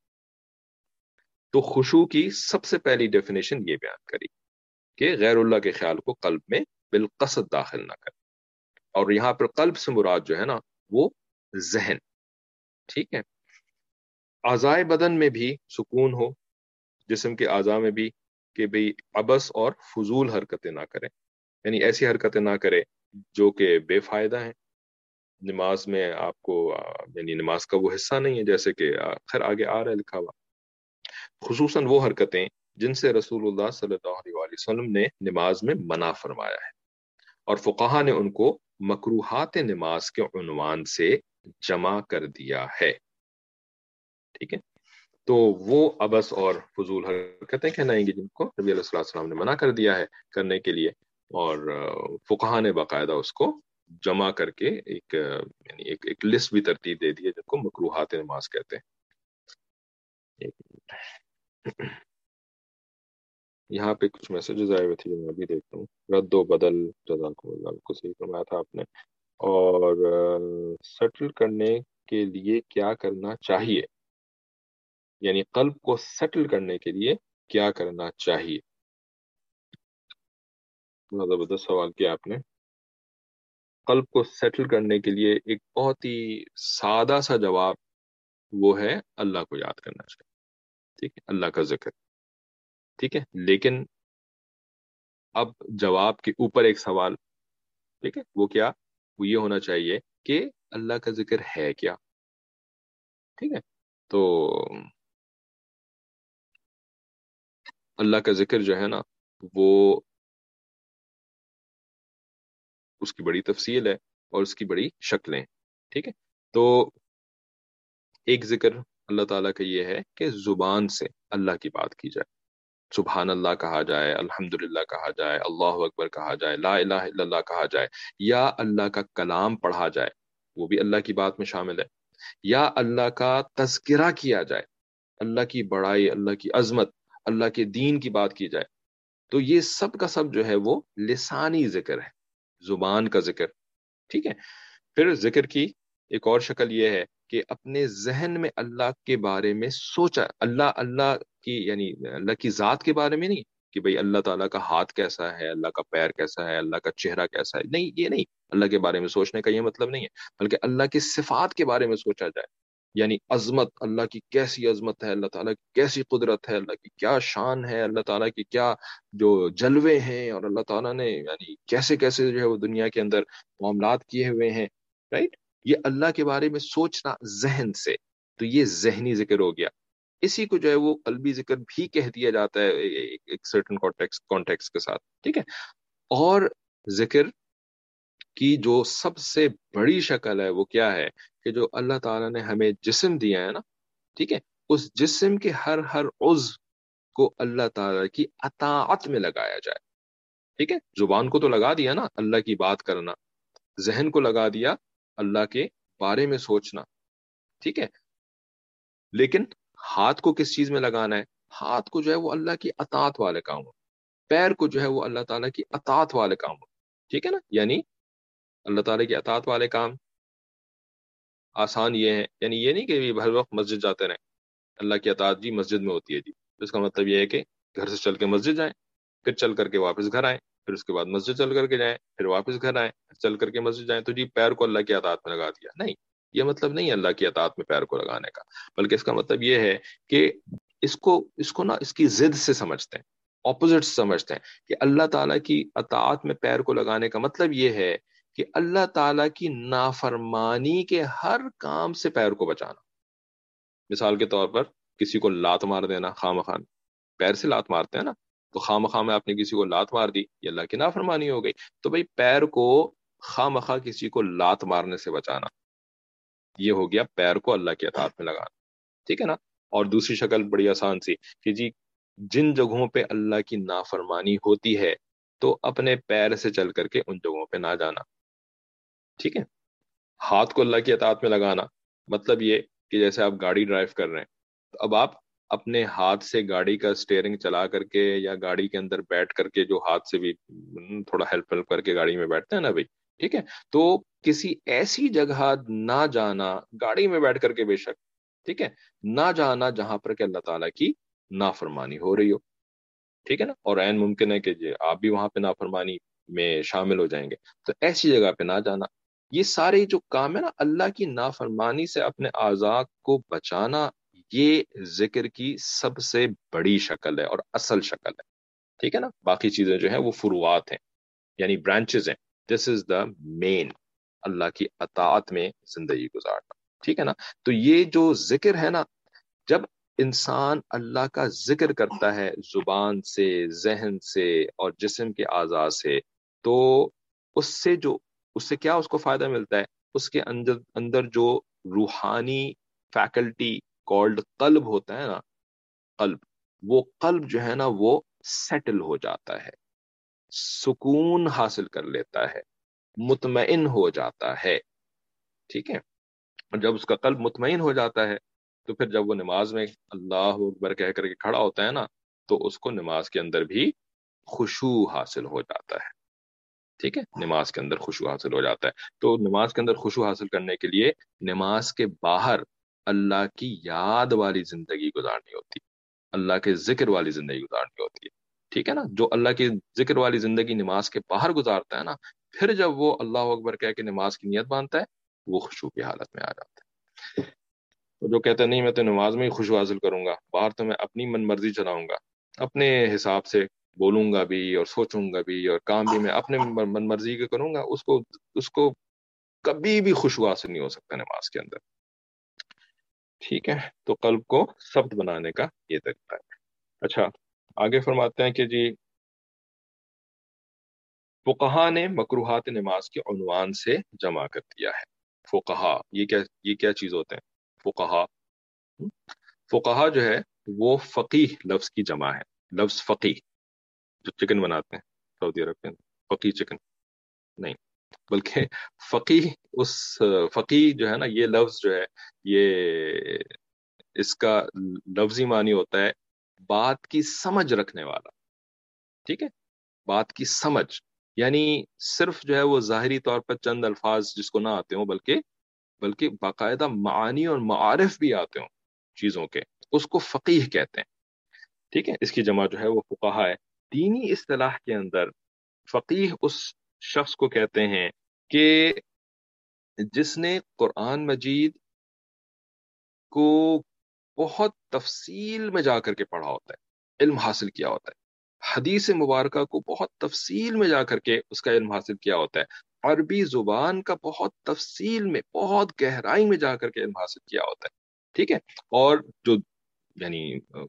تو خشوع کی سب سے پہلی ڈیفینیشن یہ بیان کری کہ غیر اللہ کے خیال کو قلب میں بالقصد داخل نہ کریں. اور یہاں پر قلب سے مراد جو ہے نا وہ ذہن، ٹھیک ہے. اعضائے بدن میں بھی سکون ہو، جسم کے اعضاء میں بھی، کہ بھئی عبث اور فضول حرکتیں نہ کریں، یعنی ایسی حرکتیں نہ کریں جو کہ بے فائدہ ہیں. نماز میں آپ کو یعنی نماز کا وہ حصہ نہیں ہے، جیسے کہ خیر آگے آ رہا ہے لکھا ہوا، خصوصاً وہ حرکتیں جن سے رسول اللہ صلی اللہ علیہ وسلم نے نماز میں منع فرمایا ہے، اور فقہا نے ان کو مکروہات نماز کے عنوان سے جمع کر دیا ہے، ٹھیک ہے. تو وہ عبث اور فضول حرکتیں کہلائیں گی جن کو نبی علیہ الصلوۃ والسلام نے منع کر دیا ہے کرنے کے لیے، اور فقہا نے باقاعدہ اس کو جمع کر کے یعنی ایک لسٹ بھی ترتیب دے دی ہے جن کو مکروہات نماز کہتے ہیں. ایک منٹ، یہاں پہ کچھ میسجز آئے ہوئے تھے جو میں ابھی دیکھتا ہوں. رد و بدل، جزاکم اللہ، کو صحیح فرمایا تھا آپ نے. اور سیٹل کرنے کے لیے کیا کرنا چاہیے، یعنی قلب کو سیٹل کرنے کے لیے کیا کرنا چاہیے. بہت زبردست سوال کیا آپ نے. قلب کو سیٹل کرنے کے لیے ایک بہت ہی سادہ سا جواب وہ ہے اللہ کو یاد کرنا چاہیے، ٹھیک ہے، اللہ کا ذکر، ٹھیک ہے. لیکن اب جواب کے اوپر ایک سوال، ٹھیک ہے، وہ کیا، وہ یہ ہونا چاہیے کہ اللہ کا ذکر ہے کیا، ٹھیک ہے. تو اللہ کا ذکر جو ہے نا وہ اس کی بڑی تفصیل ہے اور اس کی بڑی شکلیں، ٹھیک ہے. تو ایک ذکر اللہ تعالیٰ کا یہ ہے کہ زبان سے اللہ کی بات کی جائے، سبحان اللہ کہا جائے، الحمدللہ کہا جائے، اللہ اکبر کہا جائے، لا الہ الا اللہ کہا جائے، یا اللہ کا کلام پڑھا جائے، وہ بھی اللہ کی بات میں شامل ہے، یا اللہ کا تذکرہ کیا جائے، اللہ کی بڑائی، اللہ کی عظمت، اللہ کے دین کی بات کی جائے. تو یہ سب کا سب جو ہے وہ لسانی ذکر ہے، زبان کا ذکر، ٹھیک ہے۔ پھر ذکر کی ایک اور شکل یہ ہے کہ اپنے ذہن میں اللہ کے بارے میں سوچا، اللہ کی یعنی اللہ کی ذات کے بارے میں نہیں کہ بھئی اللہ تعالیٰ کا ہاتھ کیسا ہے، اللہ کا پیر کیسا ہے، اللہ کا چہرہ کیسا ہے، نہیں، یہ نہیں، اللہ کے بارے میں سوچنے کا یہ مطلب نہیں ہے، بلکہ اللہ کی صفات کے بارے میں سوچا جائے، یعنی عظمت، اللہ کی کیسی عظمت ہے، اللہ تعالیٰ کی کیسی قدرت ہے، اللہ کی کیا شان ہے، اللہ تعالیٰ کی کیا جو جلوے ہیں، اور اللہ تعالیٰ نے یعنی کیسے کیسے جو ہے وہ دنیا کے اندر معاملات کیے ہوئے ہیں، رائٹ؟ یہ اللہ کے بارے میں سوچنا ذہن سے، تو یہ ذہنی ذکر ہو گیا۔ اسی کو جو ہے وہ قلبی ذکر بھی کہہ دیا جاتا ہے ایک سرٹن کانٹیکس کے ساتھ، ٹھیک ہے۔ اور ذکر کی جو سب سے بڑی شکل ہے وہ کیا ہے کہ جو اللہ تعالیٰ نے ہمیں جسم دیا ہے نا، ٹھیک ہے، اس جسم کے ہر عضو کو اللہ تعالیٰ کی اطاعت میں لگایا جائے، ٹھیک ہے۔ زبان کو تو لگا دیا نا اللہ کی بات کرنا، ذہن کو لگا دیا اللہ کے بارے میں سوچنا، ٹھیک ہے، لیکن ہاتھ کو کس چیز میں لگانا ہے؟ ہاتھ کو جو ہے وہ اللہ کی اطاعت والے کام ہو، پیر کو جو ہے وہ اللہ تعالیٰ کی اطاعت والے کام ہو، ٹھیک ہے نا۔ یعنی اللہ تعالیٰ کی اطاعت والے کام آسان یہ ہے، یعنی یہ نہیں کہ ہر وقت مسجد جاتے رہیں، اللہ کی اطاعت جی مسجد میں ہوتی ہے جی، اس کا مطلب یہ ہے کہ گھر سے چل کے مسجد جائیں، پھر چل کر کے واپس گھر آئیں، پھر اس کے بعد مسجد چل کر کے جائیں، پھر واپس گھر آئیں، پھر چل کر کے مسجد جائیں، تو جی پیر کو اللہ کی اطاعت میں لگا دیا، نہیں، یہ مطلب نہیں ہے اللہ کی اطاعت میں پیر کو لگانے کا، بلکہ اس کا مطلب یہ ہے کہ اس کو نا اس کی ضد سے سمجھتے ہیں، اپوزٹ سمجھتے ہیں، کہ اللہ تعالیٰ کی اطاعت میں پیر کو لگانے کا مطلب یہ ہے کہ اللہ تعالیٰ کی نافرمانی کے ہر کام سے پیر کو بچانا۔ مثال کے طور پر کسی کو لات مار دینا، خواہ مخواہ پیر سے لات مارتے ہیں نا، تو خواہ مخواہ میں آپ نے کسی کو لات مار دی، یہ اللہ کی نافرمانی ہو گئی، تو بھئی پیر کو خواہ مخواہ کسی کو لات مارنے سے بچانا، یہ ہو گیا پیر کو اللہ کی اطاعت میں لگانا، ٹھیک ہے نا۔ اور دوسری شکل بڑی آسان سی کہ جی جن جگہوں پہ اللہ کی نافرمانی ہوتی ہے تو اپنے پیر سے چل کر کے ان جگہوں پہ نہ جانا، ٹھیک ہے۔ ہاتھ کو اللہ کی اطاعت میں لگانا مطلب یہ کہ جیسے آپ گاڑی ڈرائیو کر رہے ہیں، تو اب آپ اپنے ہاتھ سے گاڑی کا سٹیئرنگ چلا کر کے یا گاڑی کے اندر بیٹھ کر کے جو ہاتھ سے بھی تھوڑا ہیلپ کر کے گاڑی میں بیٹھتے ہیں نا بھائی، ٹھیک ہے، تو کسی ایسی جگہ نہ جانا گاڑی میں بیٹھ کر کے، بے شک، ٹھیک ہے، نہ جانا جہاں پر کہ اللہ تعالیٰ کی نافرمانی ہو رہی ہو، ٹھیک ہے نا، اور عین ممکن ہے کہ آپ بھی وہاں پہ نافرمانی میں شامل ہو جائیں گے، تو ایسی جگہ پہ نہ جانا۔ یہ سارے جو کام ہے نا اللہ کی نافرمانی سے اپنے اعضاء کو بچانا، یہ ذکر کی سب سے بڑی شکل ہے اور اصل شکل ہے، ٹھیک ہے نا۔ باقی چیزیں جو ہیں وہ فروعات ہیں، یعنی برانچز ہیں، دس از دا مین، اللہ کی اطاعت میں زندگی گزارنا، ٹھیک ہے نا۔ تو یہ جو ذکر ہے نا، جب انسان اللہ کا ذکر کرتا ہے زبان سے، ذہن سے اور جسم کے اعضاء سے، تو اس سے کیا اس کو فائدہ ملتا ہے؟ اس کے اندر جو روحانی فیکلٹی کالڈ قلب ہوتا ہے نا، قلب، وہ قلب جو ہے نا وہ سیٹل ہو جاتا ہے، سکون حاصل کر لیتا ہے، مطمئن ہو جاتا ہے، ٹھیک ہے۔ اور جب اس کا قلب مطمئن ہو جاتا ہے تو پھر جب وہ نماز میں اللہ اکبر کہہ کر کے کھڑا ہوتا ہے نا، تو اس کو نماز کے اندر بھی خشوع حاصل ہو جاتا ہے، ٹھیک ہے، نماز کے اندر خشوع حاصل ہو جاتا ہے۔ تو نماز کے اندر خشوع حاصل کرنے کے لیے نماز کے باہر اللہ کی یاد والی زندگی گزارنی ہوتی ہے، اللہ کے ذکر والی زندگی گزارنی ہوتی ہے، ٹھیک ہے نا۔ جو اللہ کی ذکر والی زندگی نماز کے باہر گزارتا ہے نا، پھر جب وہ اللہ اکبر کہہ کے نماز کی نیت باندھتا ہے، وہ خشوع کی حالت میں آ جاتا ہے۔ تو جو کہتا ہے نہیں میں تو نماز میں ہی خشوع حاصل کروں گا، باہر تو میں اپنی من مرضی چلاؤں گا، اپنے حساب سے بولوں گا بھی اور سوچوں گا بھی اور کام بھی میں اپنے من مرضی کے کروں گا، اس کو کبھی بھی خشوع حاصل نہیں ہو سکتا نماز کے اندر، ٹھیک ہے۔ تو قلب کو ثبت بنانے کا یہ طریقہ ہے۔ اچھا، آگے فرماتے ہیں کہ جی فقہا نے مکروہات نماز کے عنوان سے جمع کر دیا ہے۔ فقہا یہ کیا چیز ہوتے ہیں؟ فقہا، فقہا جو ہے وہ فقیہ لفظ کی جمع ہے۔ لفظ فقیہ جو چکن بناتے ہیں سعودی عرب کے اندر، فقیہ چکن نہیں، بلکہ فقیہ، اس فقیہ جو ہے نا، یہ لفظ جو ہے، یہ اس کا لفظی معنی ہوتا ہے بات کی سمجھ رکھنے والا، ٹھیک ہے، بات کی سمجھ، یعنی صرف جو ہے وہ ظاہری طور پر چند الفاظ جس کو نہ آتے ہوں، بلکہ باقاعدہ معانی اور معارف بھی آتے ہوں چیزوں کے، اس کو فقیہ کہتے ہیں۔ ٹھیک ہے، اس کی جمع جو ہے وہ فقہا ہے۔ دینی اصطلاح کے اندر فقیہ اس شخص کو کہتے ہیں کہ جس نے قرآن مجید کو بہت تفصیل میں جا کر کے پڑھا ہوتا ہے، علم حاصل کیا ہوتا ہے، حدیث مبارکہ کو بہت تفصیل میں جا کر کے اس کا علم حاصل کیا ہوتا ہے، عربی زبان کا بہت تفصیل میں، بہت گہرائی میں جا کر کے علم حاصل کیا ہوتا ہے۔ ٹھیک ہے، اور جو یعنی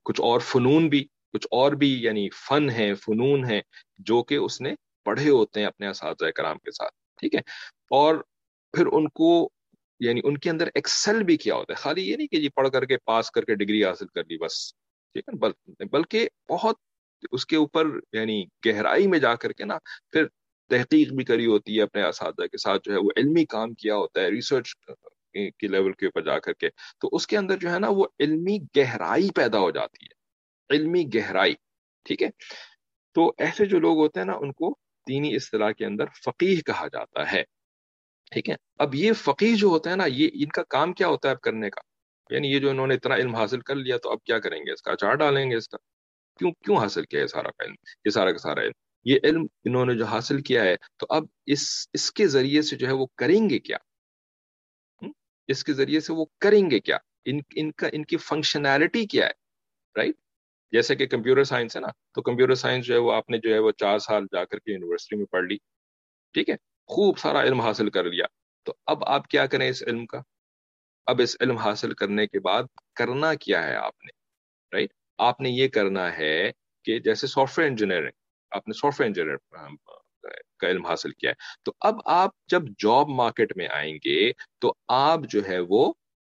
کچھ اور بھی یعنی فن ہے، فنون ہے جو کہ اس نے پڑھے ہوتے ہیں اپنے اساتذہ کرام کے ساتھ۔ ٹھیک ہے، اور پھر ان کو یعنی ان کے اندر ایکسل بھی کیا ہوتا ہے، خالی یہ نہیں کہ جی پڑھ کر کے پاس کر کے ڈگری حاصل کر لی بس، ٹھیک ہے، بلکہ بہت اس کے اوپر یعنی گہرائی میں جا کر کے نا پھر تحقیق بھی کری ہوتی ہے اپنے اساتذہ کے ساتھ، جو ہے وہ علمی کام کیا ہوتا ہے ریسرچ کے لیول کے اوپر جا کر کے، تو اس کے اندر جو ہے نا وہ علمی گہرائی پیدا ہو جاتی ہے، علمی گہرائی۔ ٹھیک ہے، تو ایسے جو لوگ ہوتے ہیں نا ان کو دینی اصطلاح کے اندر فقیہ کہا جاتا ہے۔ ٹھیک ہے، اب یہ فقیہ جو ہوتا ہے نا، یہ ان کا کام کیا ہوتا ہے اب کرنے کا، یعنی یہ جو انہوں نے اتنا علم حاصل کر لیا تو اب کیا کریں گے، اس کا اچار ڈالیں گے اس کا، کیوں حاصل کیا ہے سارا کا علم، یہ سارا کا سارا علم، یہ علم انہوں نے جو حاصل کیا ہے تو اب اس کے ذریعے سے جو ہے وہ کریں گے کیا، ہم؟ اس کے ذریعے سے وہ کریں گے کیا، ان کی فنکشنالٹی کیا ہے، رائٹ؟ جیسے کہ کمپیوٹر سائنس ہے نا، تو کمپیوٹر سائنس جو ہے وہ آپ نے جو ہے وہ 4 سال جا کر کے یونیورسٹی میں پڑھ لی، ٹھیک ہے، خوب سارا علم حاصل کر لیا، تو اب آپ کیا کریں اس علم کا، اب اس علم حاصل کرنے کے بعد کرنا کیا ہے آپ نے، رائٹ؟ آپ نے یہ کرنا ہے کہ جیسے سافٹ ویئر انجینئرنگ، آپ نے سافٹ ویئر انجینئر کا علم حاصل کیا ہے، تو اب آپ جب جاب مارکیٹ میں آئیں گے تو آپ جو ہے وہ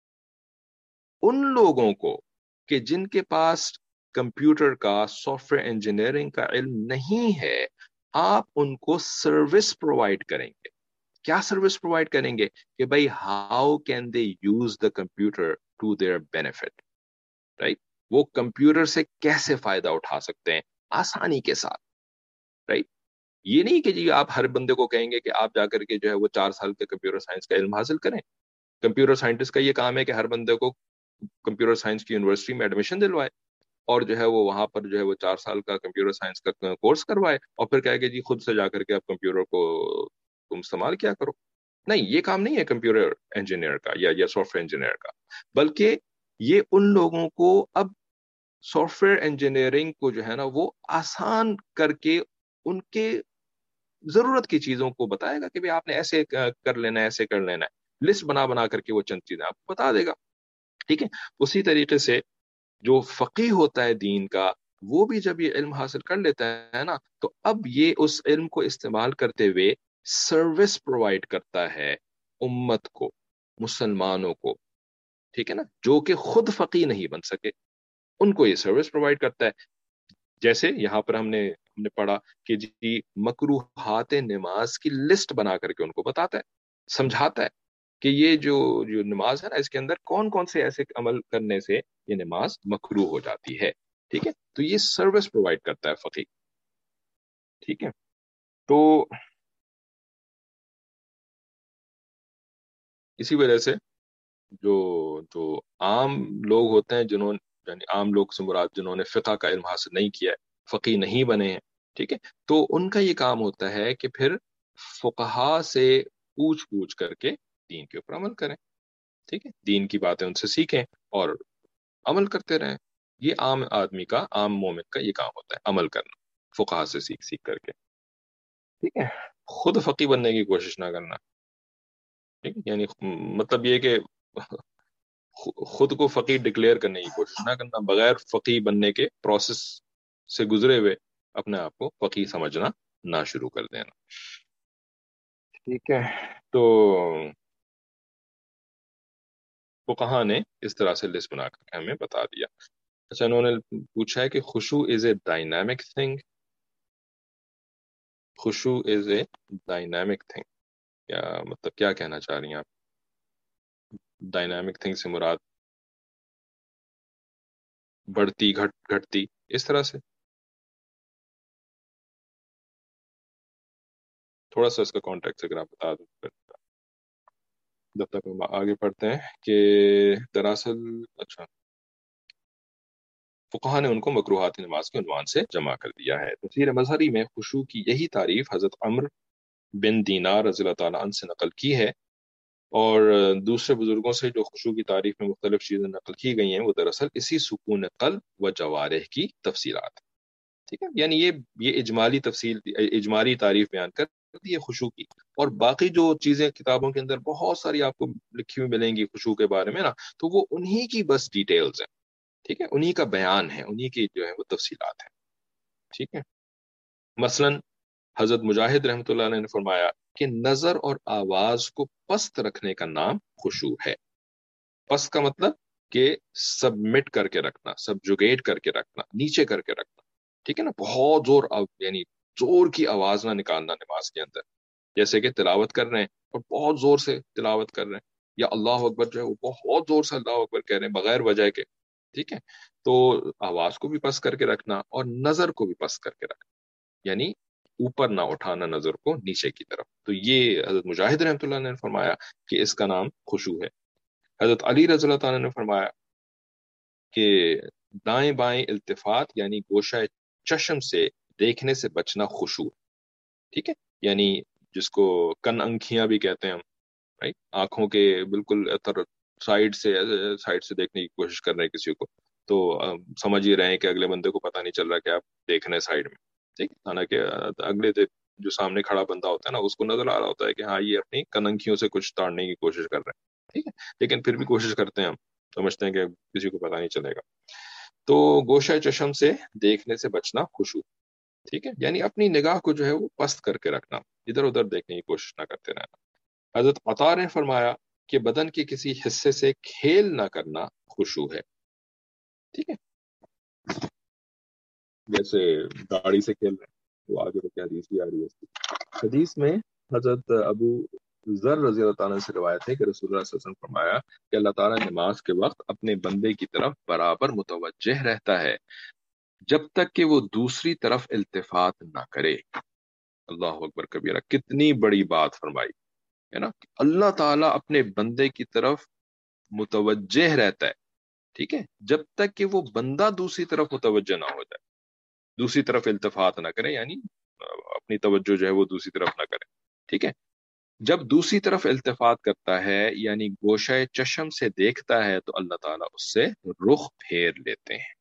ان لوگوں کو کہ جن کے پاس کمپیوٹر کا، سافٹ ویئر انجینئرنگ کا علم نہیں ہے، آپ ان کو سروس پرووائڈ کریں گے۔ کیا سروس پرووائڈ کریں گے کہ بھائی how can they use the computer to their benefit, right? وہ کمپیوٹر سے کیسے فائدہ اٹھا سکتے ہیں آسانی کے ساتھ، رائٹ؟ یہ نہیں کہ جی آپ ہر بندے کو کہیں گے کہ آپ جا کر کے جو ہے وہ 4 سال کے کمپیوٹر سائنس کا علم حاصل کریں۔ کمپیوٹر سائنٹسٹ کا یہ کام ہے کہ ہر بندے کو کمپیوٹر سائنس کی یونیورسٹی میں ایڈمیشن دلوائے، اور جو ہے وہ وہاں پر جو ہے وہ 4 سال کا کمپیوٹر سائنس کا کورس کروائے، اور پھر کہے کہ جی خود سے جا کر کے آپ کمپیوٹر کو تم استعمال کیا کرو۔ نہیں، یہ کام نہیں ہے کمپیوٹر انجینئر کا یا سافٹ ویئر انجینئر کا، بلکہ یہ ان لوگوں کو اب سافٹ ویئر انجینئرنگ کو جو ہے نا وہ آسان کر کے ان کے ضرورت کی چیزوں کو بتائے گا کہ بھائی آپ نے ایسے کر لینا ہے، ایسے کر لینا ہے، لسٹ بنا کر کے وہ چند چیزیں آپ کو بتا دے گا۔ ٹھیک ہے، اسی طریقے سے جو فقیہ ہوتا ہے دین کا، وہ بھی جب یہ علم حاصل کر لیتا ہے نا تو اب یہ اس علم کو استعمال کرتے ہوئے سروس پرووائڈ کرتا ہے امت کو، مسلمانوں کو، ٹھیک ہے نا، جو کہ خود فقیہ نہیں بن سکے، ان کو یہ سروس پرووائڈ کرتا ہے۔ جیسے یہاں پر ہم نے پڑھا کہ جی مکروہات نماز کی لسٹ بنا کر کے ان کو بتاتا ہے، سمجھاتا ہے کہ یہ جو نماز ہے نا اس کے اندر کون کون سے ایسے عمل کرنے سے یہ نماز مکروہ ہو جاتی ہے۔ ٹھیک ہے، تو یہ سروس پرووائڈ کرتا ہے فقیہ۔ ٹھیک ہے، تو اسی وجہ سے جو جو عام لوگ ہوتے ہیں جنہوں یعنی عام لوگ سے مراد جنہوں نے فقہ کا علم حاصل نہیں کیا ہے، فقیہ نہیں بنے ہیں، ٹھیک ہے، تو ان کا یہ کام ہوتا ہے کہ پھر فقہا سے پوچھ کر کے دین کے اوپر عمل کریں، ٹھیک ہے، دین کی باتیں ان سے سیکھیں اور عمل کرتے رہیں۔ یہ عام آدمی کا، عام مومن کا یہ کام ہوتا ہے، عمل کرنا فقہا سے سیکھ کر کے، ٹھیک ہے، خود فقیہ بننے کی کوشش نہ کرنا، ٹھیک ہے، یعنی مطلب یہ کہ خود کو فقیہ ڈکلیئر کرنے کی کوشش نہ کرنا، بغیر فقیہ بننے کے پروسیس سے گزرے ہوئے اپنے آپ کو فقیہ سمجھنا نہ شروع کر دینا۔ ٹھیک ہے، تو فقہا نے اس طرح سے لسٹ بنا کر کے ہمیں بتا دیا۔ اچھا، انہوں نے پوچھا ہے کہ خشوع از اے ڈائنامک تھنگ، خشوع از اے ڈائنامک تھنگ، کیا مطلب کیا کہنا چاہ رہی ہیں آپ؟ ڈائنامک تھنگ سے مراد بڑھتی، گھٹتی، اس طرح سے؟ تھوڑا سا اس کا کانٹیکٹ اگر آپ بتا دیں پھر جب تک ہم آگے پڑھتے ہیں کہ دراصل اچھا فقہا نے ان کو مکروہات نماز کے عنوان سے جمع کر دیا ہے۔ تفسیر مظہری میں خشوع کی یہی تعریف حضرت عمرو بن دینار رضی اللہ تعالیٰ عنہ سے نقل کی ہے، اور دوسرے بزرگوں سے جو خشوع کی تعریف میں مختلف چیزیں نقل کی گئی ہیں وہ دراصل اسی سکون قلب و جوارح کی تفصیلات ہیں۔ ٹھیک ہے، یعنی یہ اجمالی تفصیل، اجمالی تعریف بیان کر دی ہے خشوع کی، اور باقی جو چیزیں کتابوں کے اندر بہت ساری آپ کو لکھی ہوئی ملیں گی خشوع کے بارے میں نا، تو وہ انہی کی بس ڈیٹیلز ہیں۔ ٹھیک ہے، انہی کا بیان ہے، انہی کی جو ہے وہ تفصیلات ہیں۔ ٹھیک ہے، مثلا حضرت مجاہد رحمۃ اللہ علیہ نے فرمایا کہ نظر اور آواز کو پست رکھنے کا نام خشوع ہے۔ پست کا مطلب کہ سبمٹ کر کے رکھنا، سبجوگیٹ کر کے رکھنا، نیچے کر کے رکھنا۔ ٹھیک ہے نا، بہت زور یعنی زور کی آواز نہ نکالنا نماز کے اندر، جیسے کہ تلاوت کر رہے ہیں اور بہت زور سے تلاوت کر رہے ہیں، یا اللہ اکبر جو ہے وہ بہت زور سے اللہ اکبر کہہ رہے ہیں بغیر وجہ کے۔ ٹھیک ہے، تو آواز کو بھی پست کر کے رکھنا اور نظر کو بھی پست کر کے رکھنا، یعنی اوپر نہ اٹھانا نظر کو نیچے کی طرف۔ تو یہ حضرت مجاہد رحمۃ اللہ نے فرمایا کہ اس کا نام خشوع ہے۔ حضرت علی رضی اللہ تعالیٰ نے فرمایا کہ دائیں بائیں التفات یعنی گوشہ چشم سے دیکھنے سے بچنا خشوع۔ ٹھیک ہے، یعنی جس کو کن انکھیاں بھی کہتے ہیں ہم، رائٹ، آنکھوں کے بالکل سائڈ سے دیکھنے کی کوشش کر رہے ہیں کسی کو، تو سمجھ ہی رہے ہیں کہ اگلے بندے کو پتہ نہیں چل رہا کہ آپ دیکھ رہے ہیں سائڈ میں۔ ٹھیک، حالانکہ اگلے جو سامنے کھڑا بندہ ہوتا ہے نا، اس کو نظر آ رہا ہوتا ہے کہ ہاں یہ اپنی کننکھیوں سے کچھ تاڑنے کی کوشش کر رہے ہیں۔ ٹھیک ہے، لیکن پھر بھی کوشش کرتے ہیں، ہم سمجھتے ہیں کہ کسی کو پتہ نہیں چلے گا۔ تو گوشہ چشم سے دیکھنے سے بچنا خشوع۔ ٹھیک ہے، یعنی اپنی نگاہ کو جو ہے وہ پست کر کے رکھنا، ادھر ادھر دیکھنے کی کوشش نہ کرتے رہنا۔ حضرت عطا نے فرمایا کہ بدن کے کسی حصے سے کھیل نہ کرنا خشوع ہے۔ ٹھیک ہے، جیسے گاڑی سے کھیل رہے ہیں، وہ آگے بڑھ کے حدیث بھی آ رہی ہے اس کی۔ حدیث میں حضرت ابو ذر رضی اللہ تعالیٰ سے روایت ہے کہ رسول اللہ صلی اللہ علیہ وسلم فرمایا کہ اللہ تعالیٰ نماز کے وقت اپنے بندے کی طرف برابر متوجہ رہتا ہے جب تک کہ وہ دوسری طرف التفات نہ کرے۔ اللہ اکبر کبیرہ، کتنی بڑی بات فرمائی ہے نا، اللہ تعالیٰ اپنے بندے کی طرف متوجہ رہتا ہے، ٹھیک ہے، جب تک کہ وہ بندہ دوسری طرف متوجہ نہ ہو جائے، دوسری طرف التفات نہ کرے، یعنی اپنی توجہ جو ہے وہ دوسری طرف نہ کرے۔ ٹھیک ہے، جب دوسری طرف التفات کرتا ہے یعنی گوشہ چشم سے دیکھتا ہے تو اللہ تعالیٰ اس سے رخ پھیر لیتے ہیں۔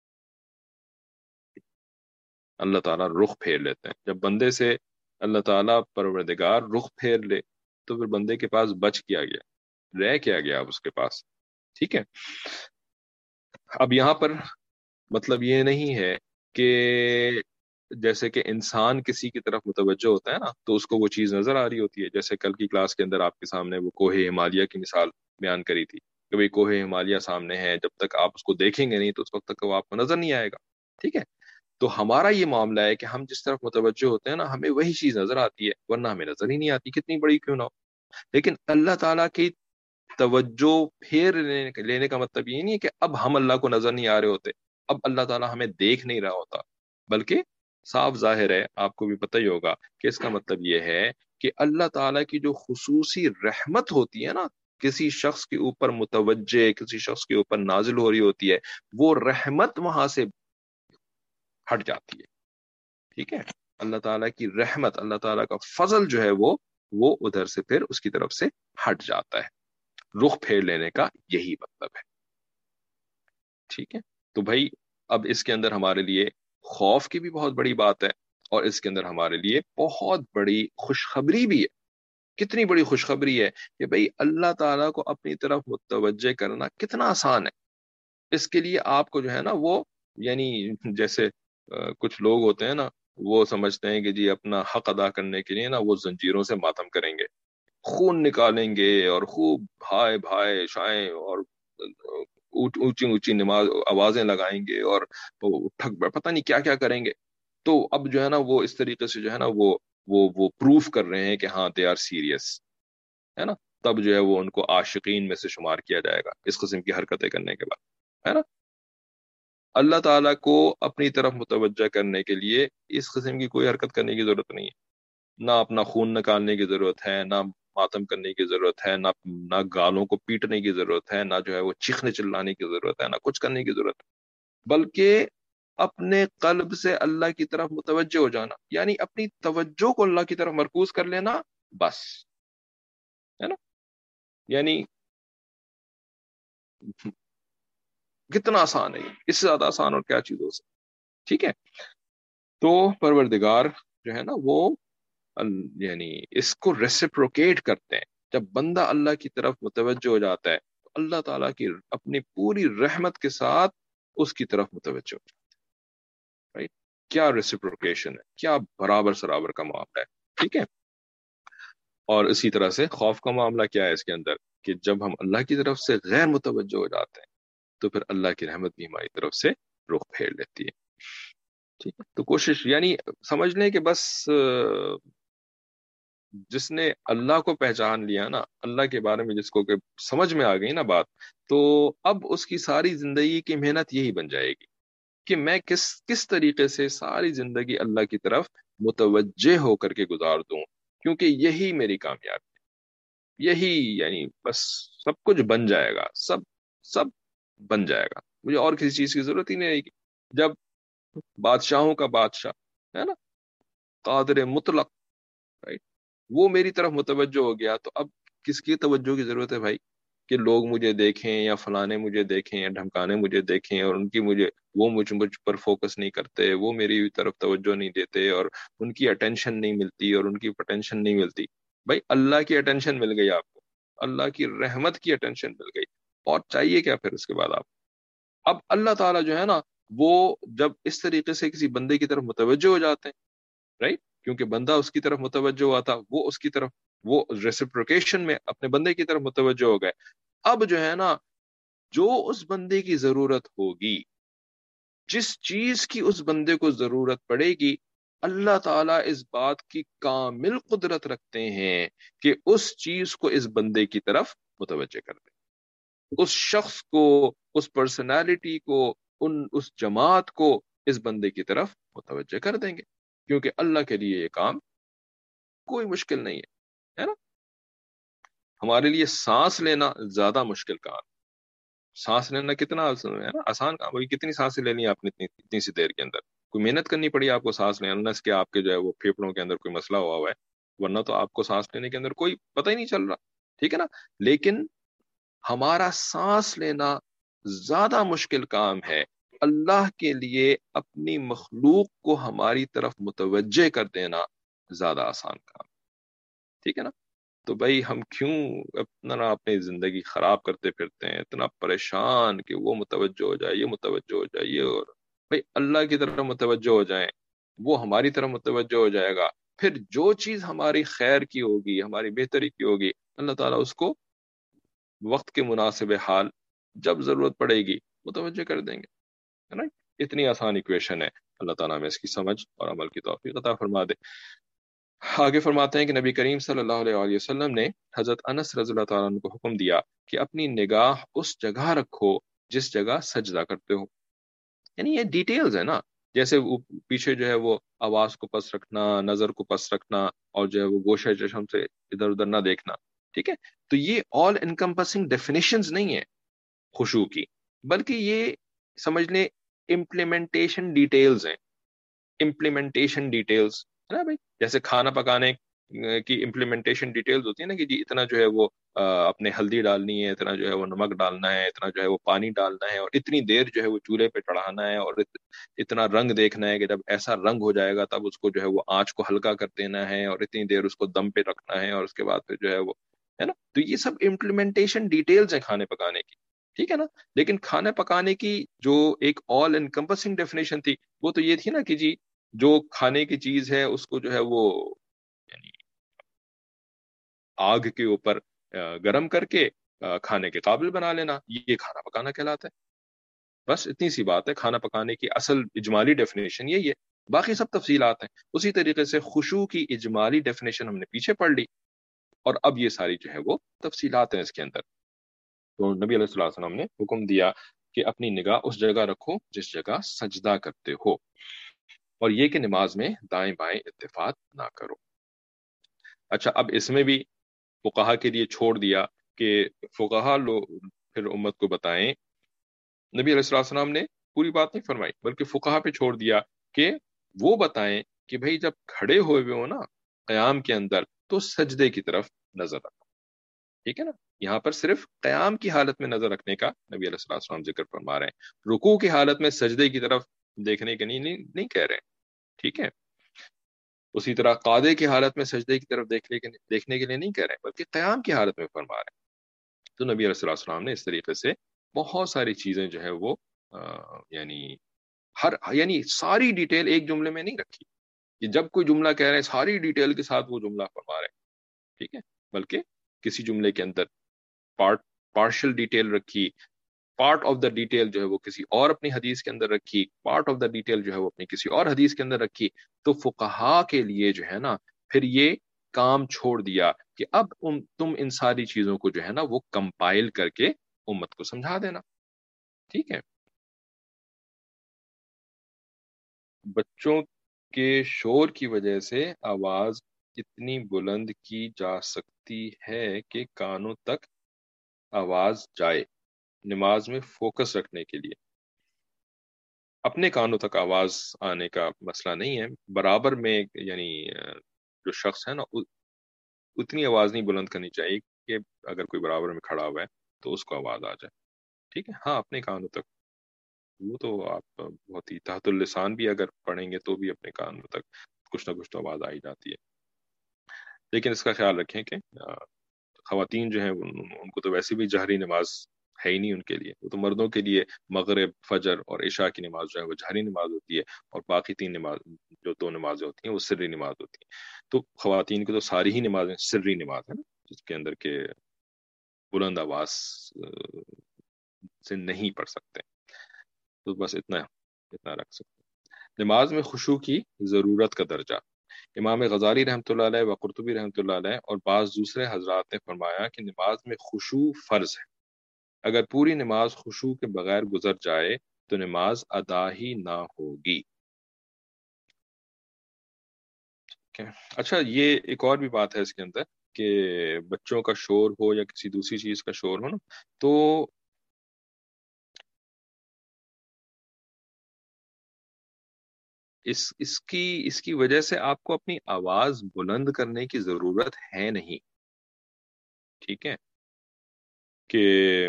اللہ تعالیٰ رخ پھیر لیتے ہیں۔ جب بندے سے اللہ تعالیٰ پروردگار رخ پھیر لے تو پھر بندے کے پاس بچ کیا گیا، رہ کیا گیا اب اس کے پاس۔ ٹھیک ہے، اب یہاں پر مطلب یہ نہیں ہے کہ جیسے کہ انسان کسی کی طرف متوجہ ہوتا ہے نا تو اس کو وہ چیز نظر آ رہی ہوتی ہے، جیسے کل کی کلاس کے اندر آپ کے سامنے وہ کوہ ہمالیہ کی مثال بیان کری تھی کہ بھئی کوہ ہمالیہ سامنے ہے، جب تک آپ اس کو دیکھیں گے نہیں تو اس وقت تک وہ آپ کو نظر نہیں آئے گا۔ ٹھیک ہے، تو ہمارا یہ معاملہ ہے کہ ہم جس طرف متوجہ ہوتے ہیں نا ہمیں وہی چیز نظر آتی ہے، ورنہ ہمیں نظر ہی نہیں آتی، کتنی بڑی کیوں نہ ہو۔ لیکن اللہ تعالیٰ کی توجہ پھیر لینے کا مطلب یہ نہیں ہے کہ اب ہم اللہ کو نظر نہیں آ رہے ہوتے، اب اللہ تعالیٰ ہمیں دیکھ نہیں رہا ہوتا، بلکہ صاف ظاہر ہے، آپ کو بھی پتہ ہی ہوگا کہ اس کا مطلب یہ ہے کہ اللہ تعالیٰ کی جو خصوصی رحمت ہوتی ہے نا کسی شخص کے اوپر متوجہ، کسی شخص کے اوپر نازل ہو رہی ہوتی ہے، وہ رحمت وہاں سے ہٹ جاتی ہے۔ ٹھیک ہے، اللہ تعالیٰ کی رحمت، اللہ تعالیٰ کا فضل جو ہے وہ ادھر سے پھر اس کی طرف سے ہٹ جاتا ہے۔ رخ پھیر لینے کا یہی مطلب ہے۔ ٹھیک ہے، تو بھائی اب اس کے اندر ہمارے لیے خوف کی بھی بہت بڑی بات ہے، اور اس کے اندر ہمارے لیے بہت بڑی خوشخبری بھی ہے۔ کتنی بڑی خوشخبری ہے کہ بھائی اللہ تعالیٰ کو اپنی طرف متوجہ کرنا کتنا آسان ہے۔ اس کے لیے آپ کو جو ہے نا وہ یعنی جیسے کچھ لوگ ہوتے ہیں نا، وہ سمجھتے ہیں کہ جی اپنا حق ادا کرنے کے لیے نا وہ زنجیروں سے ماتم کریں گے، خون نکالیں گے اور خوب بھائے بھائے شائیں اور اونچی اونچی نماز آوازیں لگائیں گے اور پتہ نہیں کیا کیا کریں گے۔ تو اب جو ہے نا وہ اس طریقے سے جو ہے نا وہ پروف کر رہے ہیں کہ ہاں دے آر سیریس، ہے نا، تب جو ہے وہ ان کو عاشقین میں سے شمار کیا جائے گا اس قسم کی حرکتیں کرنے کے بعد، ہے نا۔ اللہ تعالیٰ کو اپنی طرف متوجہ کرنے کے لیے اس قسم کی کوئی حرکت کرنے کی ضرورت نہیں ہے۔ نہ اپنا خون نکالنے کی ضرورت ہے، نہ ماتم کرنے کی ضرورت ہے، نہ گالوں کو پیٹنے کی ضرورت ہے، نہ جو ہے وہ چیخنے چلانے کی ضرورت ہے، نہ کچھ کرنے کی ضرورت ہے، بلکہ اپنے قلب سے اللہ کی طرف متوجہ ہو جانا، یعنی اپنی توجہ کو اللہ کی طرف مرکوز کر لینا، بس، ہے نا؟ یعنی کتنا آسان ہے یہ، اس سے زیادہ آسان اور کیا چیز ہو سکتی؟ ٹھیک ہے، تو پروردگار جو ہے نا وہ یعنی اس کو ریسپروکیٹ کرتے ہیں. جب بندہ اللہ کی طرف متوجہ ہو جاتا ہے تو اللہ تعالیٰ کی اپنی پوری رحمت کے ساتھ اس کی طرف متوجہ ہو جاتا ہے. right؟ کیا ریسپروکیشن ہے، کیا برابر سرابر کا معاملہ ہے. ٹھیک ہے، اور اسی طرح سے خوف کا معاملہ کیا ہے اس کے اندر، کہ جب ہم اللہ کی طرف سے غیر متوجہ ہو جاتے ہیں تو پھر اللہ کی رحمت بھی ہماری طرف سے رخ پھیر لیتی ہے. ٹھیک ہے، تو کوشش یعنی سمجھ لیں کہ بس جس نے اللہ کو پہچان لیا نا، اللہ کے بارے میں جس کو کہ سمجھ میں آ گئی نا بات، تو اب اس کی ساری زندگی کی محنت یہی بن جائے گی کہ میں کس طریقے سے ساری زندگی اللہ کی طرف متوجہ ہو کر کے گزار دوں، کیونکہ یہی میری کامیابی ہے. یہی یعنی بس سب کچھ بن جائے گا، سب بن جائے گا، مجھے اور کسی چیز کی ضرورت ہی نہیں رہے گی. جب بادشاہوں کا بادشاہ ہے نا، قادر مطلق، رائٹ، وہ میری طرف متوجہ ہو گیا تو اب کس کی توجہ کی ضرورت ہے بھائی، کہ لوگ مجھے دیکھیں یا فلانے مجھے دیکھیں یا ڈھمکانے مجھے دیکھیں، اور ان کی مجھ پر فوکس نہیں کرتے، وہ میری طرف توجہ نہیں دیتے، اور ان کی اٹینشن نہیں ملتی اور ان کی پوٹینشن نہیں ملتی. بھائی اللہ کی اٹینشن مل گئی آپ کو، اللہ کی رحمت کی اٹینشن مل گئی، اور چاہیے کیا پھر اس کے بعد آپ. اب اللہ تعالیٰ جو ہے نا وہ جب اس طریقے سے کسی بندے کی طرف متوجہ ہو جاتے ہیں، رائٹ، کیونکہ بندہ اس کی طرف متوجہ ہوا تھا، وہ اس کی طرف، وہ ریسپروکیشن میں اپنے بندے کی طرف متوجہ ہو گئے. اب جو ہے نا جو اس بندے کی ضرورت ہوگی، جس چیز کی اس بندے کو ضرورت پڑے گی، اللہ تعالیٰ اس بات کی کامل قدرت رکھتے ہیں کہ اس چیز کو اس بندے کی طرف متوجہ کر دیں، اس شخص کو، اس پرسنالٹی کو، اس جماعت کو اس بندے کی طرف متوجہ کر دیں گے، کیونکہ اللہ کے لیے یہ کام کوئی مشکل نہیں ہے نا. ہمارے لیے سانس لینا زیادہ مشکل کام، سانس لینا کتنا ہے نا آسان کام. وہی کتنی سانسیں لینی ہے آپ نے اتنی سی دیر کے اندر، کوئی محنت کرنی پڑی آپ کو سانس لینا، اس کے آپ کے جو ہے وہ پھیپڑوں کے اندر کوئی مسئلہ ہوا ہے، ورنہ تو آپ کو سانس لینے کے اندر کوئی پتہ ہی نہیں چل رہا. ٹھیک ہے نا، لیکن ہمارا سانس لینا زیادہ مشکل کام ہے، اللہ کے لیے اپنی مخلوق کو ہماری طرف متوجہ کر دینا زیادہ آسان کام. ٹھیک ہے نا، تو بھائی ہم کیوں اتنا اپنی زندگی خراب کرتے پھرتے ہیں، اتنا پریشان کہ وہ متوجہ ہو جائے، یہ متوجہ ہو جائے، یہ، اور بھائی اللہ کی طرف متوجہ ہو جائیں، وہ ہماری طرف متوجہ ہو جائے گا، پھر جو چیز ہماری خیر کی ہوگی، ہماری بہتری کی ہوگی، اللہ تعالیٰ اس کو وقت کے مناسب حال جب ضرورت پڑے گی متوجہ کر دیں گے، ہے نا. اتنی آسان ایکویشن ہے. اللہ تعالیٰ ہمیں اس کی سمجھ اور عمل کی توفیق عطا فرما دے. آگے فرماتے ہیں کہ نبی کریم صلی اللہ علیہ وآلہ وسلم نے حضرت انس رضی اللہ تعالیٰ عنہ کو حکم دیا کہ اپنی نگاہ اس جگہ رکھو جس جگہ سجدہ کرتے ہو. یعنی یہ ڈیٹیلز ہے نا، جیسے وہ پیچھے جو ہے وہ آواز کو پس رکھنا، نظر کو پس رکھنا، اور جو ہے وہ گوشہ چشم سے ادھر ادھر نہ دیکھنا. ٹھیک ہے، تو یہ آل انکمپسنگ ڈیفینیشنز نہیں ہے خشوع کی، بلکہ یہ سمجھ لیں امپلیمنٹیشن ڈیٹیلز ہیں. امپلیمنٹیشن ڈیٹیلز ہے نا بھائی، جیسے کھانا پکانے کی امپلیمنٹیشن ڈیٹیلز ہوتی ہے نا، کہ جی اتنا جو ہے وہ اپنے ہلدی ڈالنی ہے، اتنا جو ہے وہ نمک ڈالنا ہے، اتنا جو ہے وہ پانی ڈالنا ہے، اور اتنی دیر جو ہے وہ چولہے پہ چڑھانا ہے، اور اتنا رنگ دیکھنا ہے کہ جب ایسا رنگ ہو جائے گا تب اس کو جو ہے وہ آنچ کو ہلکا کر دینا ہے، اور اتنی دیر اس کو دم پہ رکھنا ہے، اور اس کے بعد پھر جو ہے وہ، ہے نا. تو یہ سب امپلیمنٹیشن ڈیٹیلز ہیں کھانے پکانے کی. ٹھیک ہے نا، لیکن کھانے پکانے کی جو ایک آل انکمپسنگ ڈیفینیشن تھی وہ تو یہ تھی نا کہ جی جو کھانے کی چیز ہے اس کو جو ہے وہ یعنی آگ کے اوپر گرم کر کے کھانے کے قابل بنا لینا، یہ کھانا پکانا کہلاتا ہے. بس اتنی سی بات ہے. کھانا پکانے کی اصل اجمالی ڈیفینیشن یہی ہے، باقی سب تفصیلات ہیں. اسی طریقے سے خشوع کی اجمالی ڈیفینیشن ہم نے پیچھے پڑھ لی، اور اب یہ ساری جو ہے وہ تفصیلات ہیں اس کے اندر. تو نبی علیہ الصلوۃ والسلام نے حکم دیا کہ اپنی نگاہ اس جگہ رکھو جس جگہ سجدہ کرتے ہو، اور یہ کہ نماز میں دائیں بائیں التفات نہ کرو. اچھا، اب اس میں بھی فقہا کے لیے چھوڑ دیا کہ فقہا لوگ پھر امت کو بتائیں. نبی علیہ الصلوۃ والسلام نے پوری بات نہیں فرمائی بلکہ فقہا پہ چھوڑ دیا کہ وہ بتائیں کہ بھئی جب کھڑے ہوئے ہوئے ہو نا قیام کے اندر تو سجدے کی طرف نظر رکھو. ٹھیک ہے نا، یہاں پر صرف قیام کی حالت میں نظر رکھنے کا نبی علیہ الصلوۃ والسلام ذکر فرما رہے ہیں، رکوع کی حالت میں سجدے کی طرف دیکھنے کے نہیں کہہ رہے ہیں. ٹھیک ہے، اسی طرح قادے کی حالت میں سجدے کی طرف دیکھنے کے لیے نہیں کہہ رہے ہیں بلکہ قیام کی حالت میں فرما رہے ہیں. تو نبی علیہ الصلوۃ والسلام نے اس طریقے سے بہت ساری چیزیں جو ہے وہ یعنی یعنی ساری ڈیٹیل ایک جملے میں نہیں رکھی کہ جب کوئی جملہ کہہ رہے ہیں ساری ڈیٹیل کے ساتھ وہ جملہ فرما رہے ہیں. ٹھیک ہے، بلکہ کسی جملے کے اندر پارشل ڈیٹیل رکھی، پارٹ آف دا ڈیٹیل جو ہے وہ کسی اور اپنی حدیث کے اندر رکھی، پارٹ آف دا ڈیٹیل جو ہے وہ اپنی کسی اور حدیث کے اندر رکھی. تو فقہا کے لیے جو ہے نا پھر یہ کام چھوڑ دیا کہ اب تم ان ساری چیزوں کو جو ہے نا وہ کمپائل کر کے امت کو سمجھا دینا. ٹھیک ہے، بچوں کے شور کی وجہ سے آواز اتنی بلند کی جا سکتی ہے کہ کانوں تک آواز جائے. نماز میں فوکس رکھنے کے لیے اپنے کانوں تک آواز آنے کا مسئلہ نہیں ہے، برابر میں یعنی جو شخص ہے نا اتنی آواز نہیں بلند کرنی چاہیے کہ اگر کوئی برابر میں کھڑا ہوا ہے تو اس کو آواز آ جائے. ٹھیک ہے، ہاں اپنے کانوں تک، وہ تو آپ بہت ہی تحت اللسان بھی اگر پڑھیں گے تو بھی اپنے کانوں تک کچھ نہ کچھ تو آواز آ ہی جاتی ہے. لیکن اس کا خیال رکھیں کہ خواتین جو ہیں ان کو تو ویسے بھی جہری نماز ہے ہی نہیں ان کے لیے، وہ تو مردوں کے لیے مغرب، فجر اور عشاء کی نماز جو ہے وہ جہری نماز ہوتی ہے، اور باقی تین نماز جو دو نمازیں ہوتی ہیں وہ سری نماز ہوتی ہیں. تو خواتین کو تو ساری ہی نمازیں سری نماز ہے نا، جس کے اندر کے بلند آواز سے نہیں پڑھ سکتے. تو بس اتنا رکھ سکتے. نماز میں خشوع کی ضرورت کا درجہ. امام غزالی رحمۃ اللہ علیہ و قرطبی رحمۃ اللہ علیہ اور بعض دوسرے حضرات نے فرمایا کہ نماز میں خشوع فرض ہے. اگر پوری نماز خشوع کے بغیر گزر جائے تو نماز ادا ہی نہ ہوگی. اچھا، یہ ایک اور بھی بات ہے اس کے اندر کہ بچوں کا شور ہو یا کسی دوسری چیز کا شور ہو نا، تو اس کی وجہ سے آپ کو اپنی آواز بلند کرنے کی ضرورت ہے نہیں. ٹھیک ہے، کہ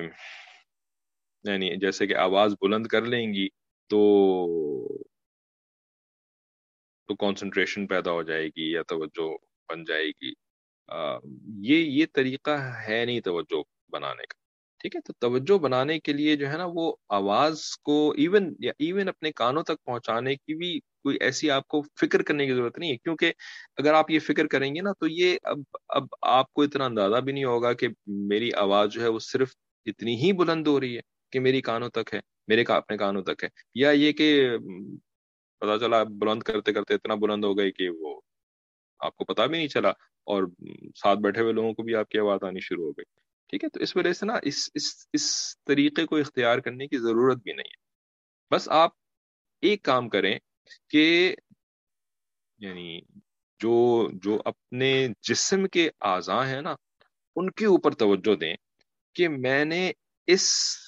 یعنی جیسے کہ آواز بلند کر لیں گی تو کنسنٹریشن پیدا ہو جائے گی یا توجہ بن جائے گی. یہ طریقہ ہے نہیں توجہ بنانے کا. ٹھیک ہے، تو توجہ بنانے کے لیے جو ہے نا وہ آواز کو ایون اپنے کانوں تک پہنچانے کی بھی کوئی ایسی آپ کو فکر کرنے کی ضرورت نہیں ہے، کیونکہ اگر آپ یہ فکر کریں گے نا تو یہ اب آپ کو اتنا اندازہ بھی نہیں ہوگا کہ میری آواز جو ہے وہ صرف اتنی ہی بلند ہو رہی ہے کہ میری کانوں تک ہے، اپنے کانوں تک ہے، یا یہ کہ پتا چلا بلند کرتے کرتے اتنا بلند ہو گئی کہ وہ آپ کو پتا بھی نہیں چلا اور ساتھ بیٹھے ہوئے لوگوں کو بھی آپ کی آواز آنی شروع ہو گئی. ٹھیک ہے، تو اس وجہ سے نا اس طریقے کو اختیار کرنے کی ضرورت بھی نہیں ہے. بس آپ ایک کام کریں کہ یعنی جو اپنے جسم کے اعضاء ہیں نا ان کے اوپر توجہ دیں کہ میں نے اس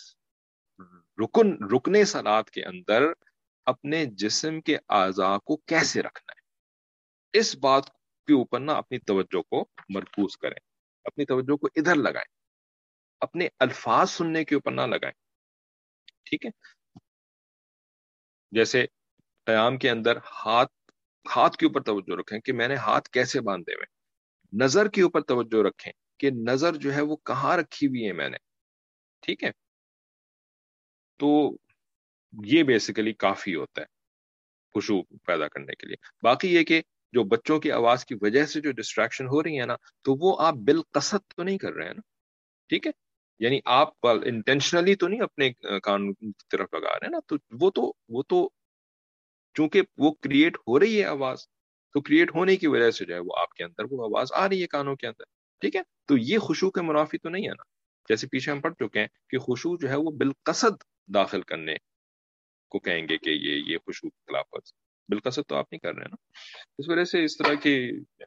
رکن صلات کے اندر اپنے جسم کے اعضاء کو کیسے رکھنا ہے. اس بات کے اوپر نا اپنی توجہ کو مرکوز کریں، اپنی توجہ کو ادھر لگائیں، اپنے الفاظ سننے کے اوپر نہ لگائیں. ٹھیک ہے، جیسے قیام کے اندر ہاتھ کے اوپر توجہ رکھیں کہ میں نے ہاتھ کیسے باندھے ہوئے. نظر کے اوپر توجہ رکھیں کہ نظر جو ہے وہ کہاں رکھی ہوئی ہے میں نے. ٹھیک ہے، تو یہ بیسیکلی کافی ہوتا ہے خشوع پیدا کرنے کے لیے. باقی یہ کہ جو بچوں کی آواز کی وجہ سے جو ڈسٹریکشن ہو رہی ہے نا تو وہ آپ بالقصد تو نہیں کر رہے ہیں نا. ٹھیک ہے، یعنی آپ انٹینشنلی تو نہیں اپنے کان کی طرف لگا رہے ہیں نا، تو وہ تو چونکہ وہ کریٹ ہو رہی ہے آواز، تو کریٹ ہونے کی وجہ سے جو ہے وہ آپ کے اندر وہ آواز آ رہی ہے کانوں کے اندر. ٹھیک ہے، تو یہ خشوع کے منافی تو نہیں ہے نا. جیسے پیچھے ہم پڑھ چکے ہیں کہ خشوع جو ہے وہ بالقصد داخل کرنے کو کہیں گے کہ یہ خشوع کے خلاف ورزی. بالقصد تو آپ نہیں کر رہے ہیں نا. اس وجہ سے اس طرح کی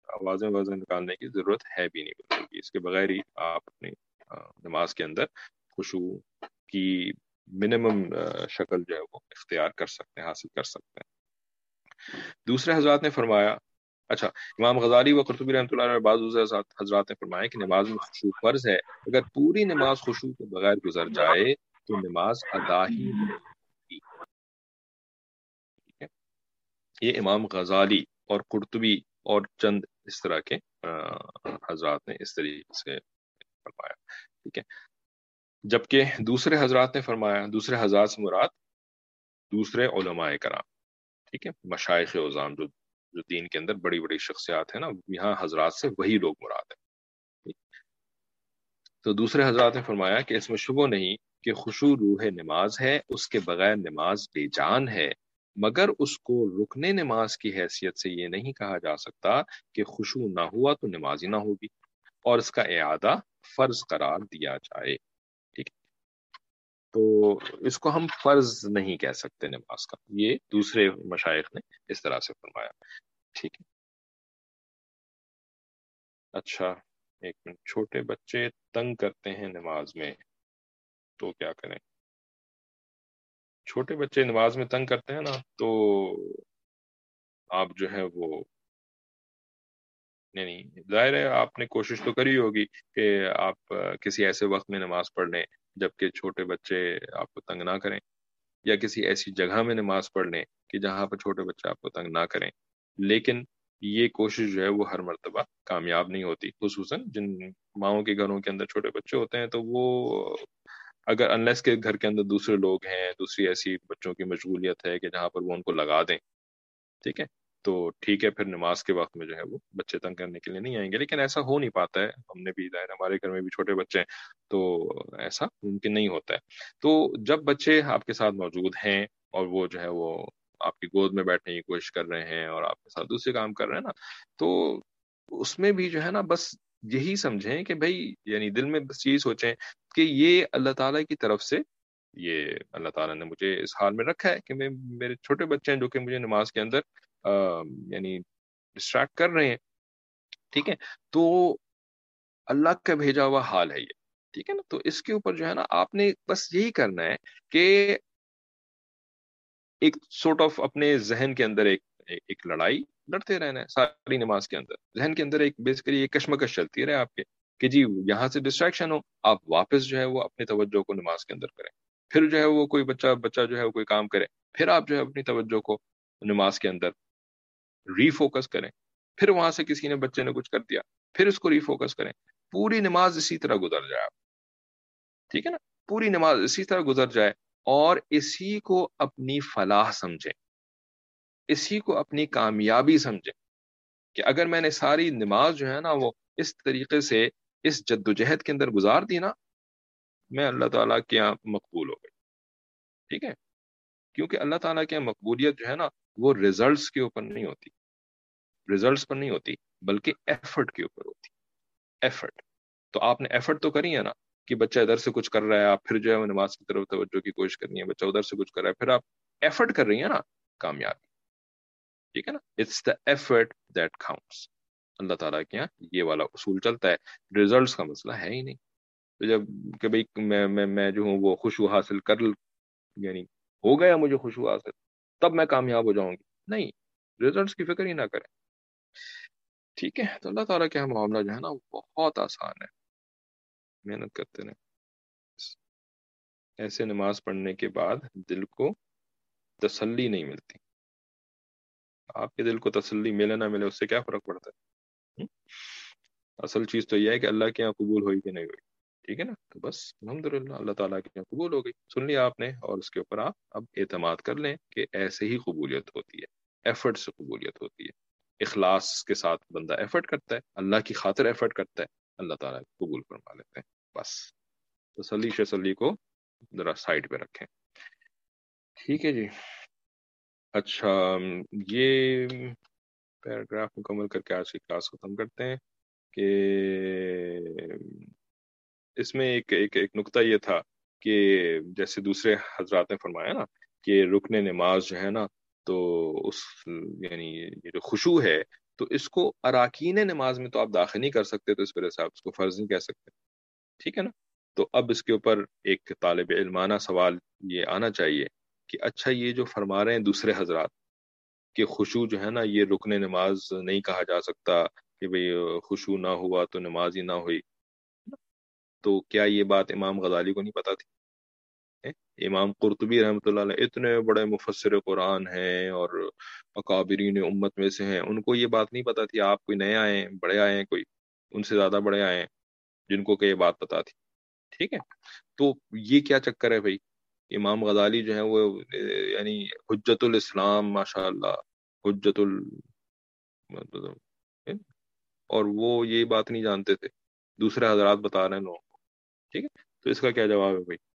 آوازیں نکالنے کی ضرورت ہے بھی نہیں، بلکہ اس کے بغیر ہی آپ اپنی نماز کے اندر خشوع کی منیمم شکل جو ہے وہ اختیار کر سکتے ہیں، حاصل کر سکتے ہیں۔ دوسرے حضرات نے فرمایا، اچھا، امام غزالی و قرطبی رحمۃ اللہ علیہ بعض دوسرے حضرات نے فرمایا کہ نماز میں خشوع فرض ہے، اگر پوری نماز خشوع کے بغیر گزر جائے تو نماز ادا ہی نہیں ہوگی۔ ٹھیک ہے، یہ امام غزالی اور قرطبی اور چند اس طرح کے حضرات نے اس طریقے سے فرمایا۔ ٹھیک ہے، جبکہ دوسرے حضرات نے فرمایا، دوسرے حضرات سے مراد دوسرے علماء کرام، ٹھیک ہے، مشائخ عظام جو دین کے اندر بڑی بڑی شخصیات ہیں نا، یہاں حضرات سے وہی لوگ مراد ہیں۔ تو دوسرے حضرات نے فرمایا کہ اس میں شبہ نہیں کہ خشوع روح نماز ہے، اس کے بغیر نماز بے جان ہے، مگر اس کو رکن نماز کی حیثیت سے یہ نہیں کہا جا سکتا کہ خشوع نہ ہوا تو نماز ہی نہ ہوگی اور اس کا اعادہ فرض قرار دیا جائے۔ ٹھیک ہے، تو اس کو ہم فرض نہیں کہہ سکتے نماز کا، یہ دوسرے مشائخ نے اس طرح سے فرمایا۔ ٹھیک ہے، اچھا، ایک منٹ، چھوٹے بچے تنگ کرتے ہیں نماز میں تو کیا کریں؟ چھوٹے بچے نماز میں تنگ کرتے ہیں نا، تو آپ جو ہے وہ نہیں، ظاہر ہے آپ نے کوشش تو کری ہوگی کہ آپ کسی ایسے وقت میں نماز پڑھ لیں جبکہ چھوٹے بچے آپ کو تنگ نہ کریں، یا کسی ایسی جگہ میں نماز پڑھ لیں کہ جہاں پر چھوٹے بچے آپ کو تنگ نہ کریں، لیکن یہ کوشش جو ہے وہ ہر مرتبہ کامیاب نہیں ہوتی، خصوصاً جن ماؤں کے گھروں کے اندر چھوٹے بچے ہوتے ہیں، تو وہ اگر انلیس کے گھر کے اندر دوسرے لوگ ہیں، دوسری ایسی بچوں کی مشغولیت ہے کہ جہاں پر وہ ان کو لگا دیں، ٹھیک ہے، تو ٹھیک ہے، پھر نماز کے وقت میں جو ہے وہ بچے تنگ کرنے کے لیے نہیں آئیں گے، لیکن ایسا ہو نہیں پاتا ہے، ہم نے بھی ظاہر ہمارے گھر میں بھی چھوٹے بچے ہیں تو ایسا ممکن نہیں ہوتا ہے۔ تو جب بچے آپ کے ساتھ موجود ہیں اور وہ جو ہے وہ آپ کی گود میں بیٹھنے کی کوشش کر رہے ہیں اور آپ کے ساتھ دوسرے کام کر رہے ہیں نا، تو اس میں بھی جو ہے نا بس یہی سمجھیں کہ بھائی، یعنی دل میں بس یہی سوچیں کہ یہ اللہ تعالیٰ کی طرف سے، یہ اللہ تعالیٰ نے مجھے اس حال میں رکھا ہے کہ میرے چھوٹے بچے ہیں جو کہ مجھے نماز کے اندر یعنی ڈسٹریکٹ کر رہے ہیں، ٹھیک ہے، تو اللہ کا بھیجا ہوا حال ہے یہ، ٹھیک ہے نا، تو اس کے اوپر جو ہے نا آپ نے بس یہی کرنا ہے کہ ایک سورٹ آف اپنے ذہن کے اندر ایک لڑائی لڑتے رہنا ہے ساری نماز کے اندر، ذہن کے اندر ایک بیسیکلی ایک کشمکش چلتی رہے آپ کے کہ جی یہاں سے ڈسٹریکشن ہو، آپ واپس جو ہے وہ اپنی توجہ کو نماز کے اندر کریں، پھر جو ہے وہ کوئی بچہ جو ہے وہ کوئی کام کرے، پھر آپ جو ہے اپنی توجہ کو نماز کے اندر ری فوکس کریں، پھر وہاں سے کسی نے بچے نے کچھ کر دیا، پھر اس کو ری فوکس کریں، پوری نماز اسی طرح گزر جائے آپ، ٹھیک ہے نا، پوری نماز اسی طرح گزر جائے اور اسی کو اپنی فلاح سمجھیں، اسی کو اپنی کامیابی سمجھیں کہ اگر میں نے ساری نماز جو ہے نا وہ اس طریقے سے اس جدوجہد کے اندر گزار دی نا، میں اللہ تعالیٰ کے یہاں مقبول ہو گئی، ٹھیک ہے، کیونکہ اللہ تعالیٰ کے یہاں مقبولیت جو ہے نا وہ ریزلٹس کے اوپر نہیں ہوتی، ریزلٹس پر نہیں ہوتی، بلکہ ایفرٹ کے اوپر ہوتی، ایفرٹ، تو آپ نے ایفرٹ تو کری ہے نا کہ بچہ ادھر سے کچھ کر رہا ہے، آپ پھر جو ہے وہ نماز کی طرف توجہ کی کوشش کرنی ہے، بچہ ادھر سے کچھ کر رہا ہے، پھر آپ ایفرٹ کر رہی ہیں نا، کامیابی، ٹھیک ہے نا، it's the effort that counts, اللہ تعالیٰ کے یہاں یہ والا اصول چلتا ہے، ریزلٹس کا مسئلہ ہے ہی نہیں، تو جب کہ بھئی میں جو ہوں وہ خشوع حاصل کر، یعنی ہو گیا مجھے خشوع حاصل، تب میں کامیاب ہو جاؤں گی، نہیں، ریزلٹس کی فکر ہی نہ کریں، ٹھیک ہے، تو اللہ تعالیٰ کے یہاں معاملہ جو ہے نا وہ بہت آسان ہے، محنت کرتے رہیں، ایسے نماز پڑھنے کے بعد دل کو تسلی نہیں ملتی، آپ کے دل کو تسلی ملے نہ ملے اس سے کیا فرق پڑتا ہے؟ اصل چیز تو یہ ہے کہ اللہ کے یہاں قبول ہوئی کہ نہیں ہوئی، ٹھیک ہے نا، تو بس الحمدللہ اللہ تعالیٰ کے یہاں قبول ہو گئی، سن لیا آپ نے، اور اس کے اوپر آپ اب اعتماد کر لیں کہ ایسے ہی قبولیت ہوتی ہے، ایفرٹ سے قبولیت ہوتی ہے، اخلاص کے ساتھ بندہ ایفرٹ کرتا ہے، اللہ کی خاطر ایفرٹ کرتا ہے، اللہ تعالیٰ قبول فرما لیتے ہیں، بس تسلی شسلی کو ذرا سائڈ پہ رکھیں، ٹھیک ہے جی۔ اچھا، یہ پیراگراف مکمل کر کے آج کی کلاس ختم کرتے ہیں کہ اس میں ایک نقطہ یہ تھا کہ جیسے دوسرے حضرات نے فرمایا نا کہ رکن نماز جو ہے نا، تو اس یعنی یہ جو خشوع ہے تو اس کو اراکین نماز میں تو آپ داخل نہیں کر سکتے، تو اس وجہ سے آپ اس کو فرض نہیں کہہ سکتے، ٹھیک ہے نا؟ تو اب اس کے اوپر ایک طالب علمانہ سوال یہ آنا چاہیے کہ اچھا یہ جو فرما رہے ہیں دوسرے حضرات کہ خشوع جو ہے نا یہ رکن نماز نہیں کہا جا سکتا کہ بھئی خشوع نہ ہوا تو نماز ہی نہ ہوئی، تو کیا یہ بات امام غزالی کو نہیں پتا تھی؟ امام قرطبی رحمۃ اللہ علیہ اتنے بڑے مفسر قرآن ہیں اور اکابرین امت میں سے ہیں، ان کو یہ بات نہیں پتا تھی؟ آپ کوئی نئے آئے ہیں، بڑے آئے ہیں، کوئی ان سے زیادہ بڑے آئے ہیں جن کو کہ یہ بات پتا تھی، ٹھیک ہے؟ تو یہ کیا چکر ہے بھائی؟ امام غزالی جو ہے وہ یعنی حجت الاسلام، ماشاء اللہ، حجت مطلب، اور وہ یہ بات نہیں جانتے تھے، دوسرے حضرات بتا رہے ہیں لوگوں کو، ٹھیک ہے؟ تو اس کا کیا جواب ہے بھائی؟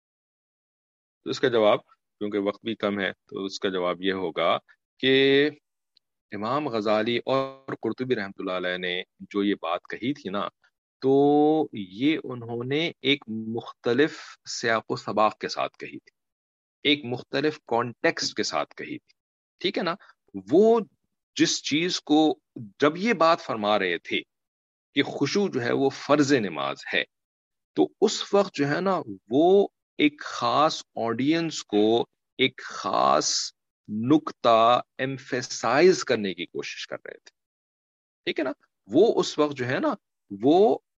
تو اس کا جواب، کیونکہ وقت بھی کم ہے، تو اس کا جواب یہ ہوگا کہ امام غزالی اور قرطبی رحمۃ اللہ علیہ نے جو یہ بات کہی تھی نا، تو یہ انہوں نے ایک مختلف سیاق و سباق کے ساتھ کہی تھی، ایک مختلف کانٹیکسٹ کے ساتھ کہی تھی، ٹھیک ہے نا؟ وہ جس چیز کو جب یہ بات فرما رہے تھے کہ خشوع جو ہے وہ فرض نماز ہے، تو اس وقت جو ہے نا وہ ایک خاص آڈینس کو ایک خاص نکتہ ایمفیسائز کرنے کی کوشش کر رہے تھے، ٹھیک ہے نا؟ وہ اس وقت جو ہے نا وہ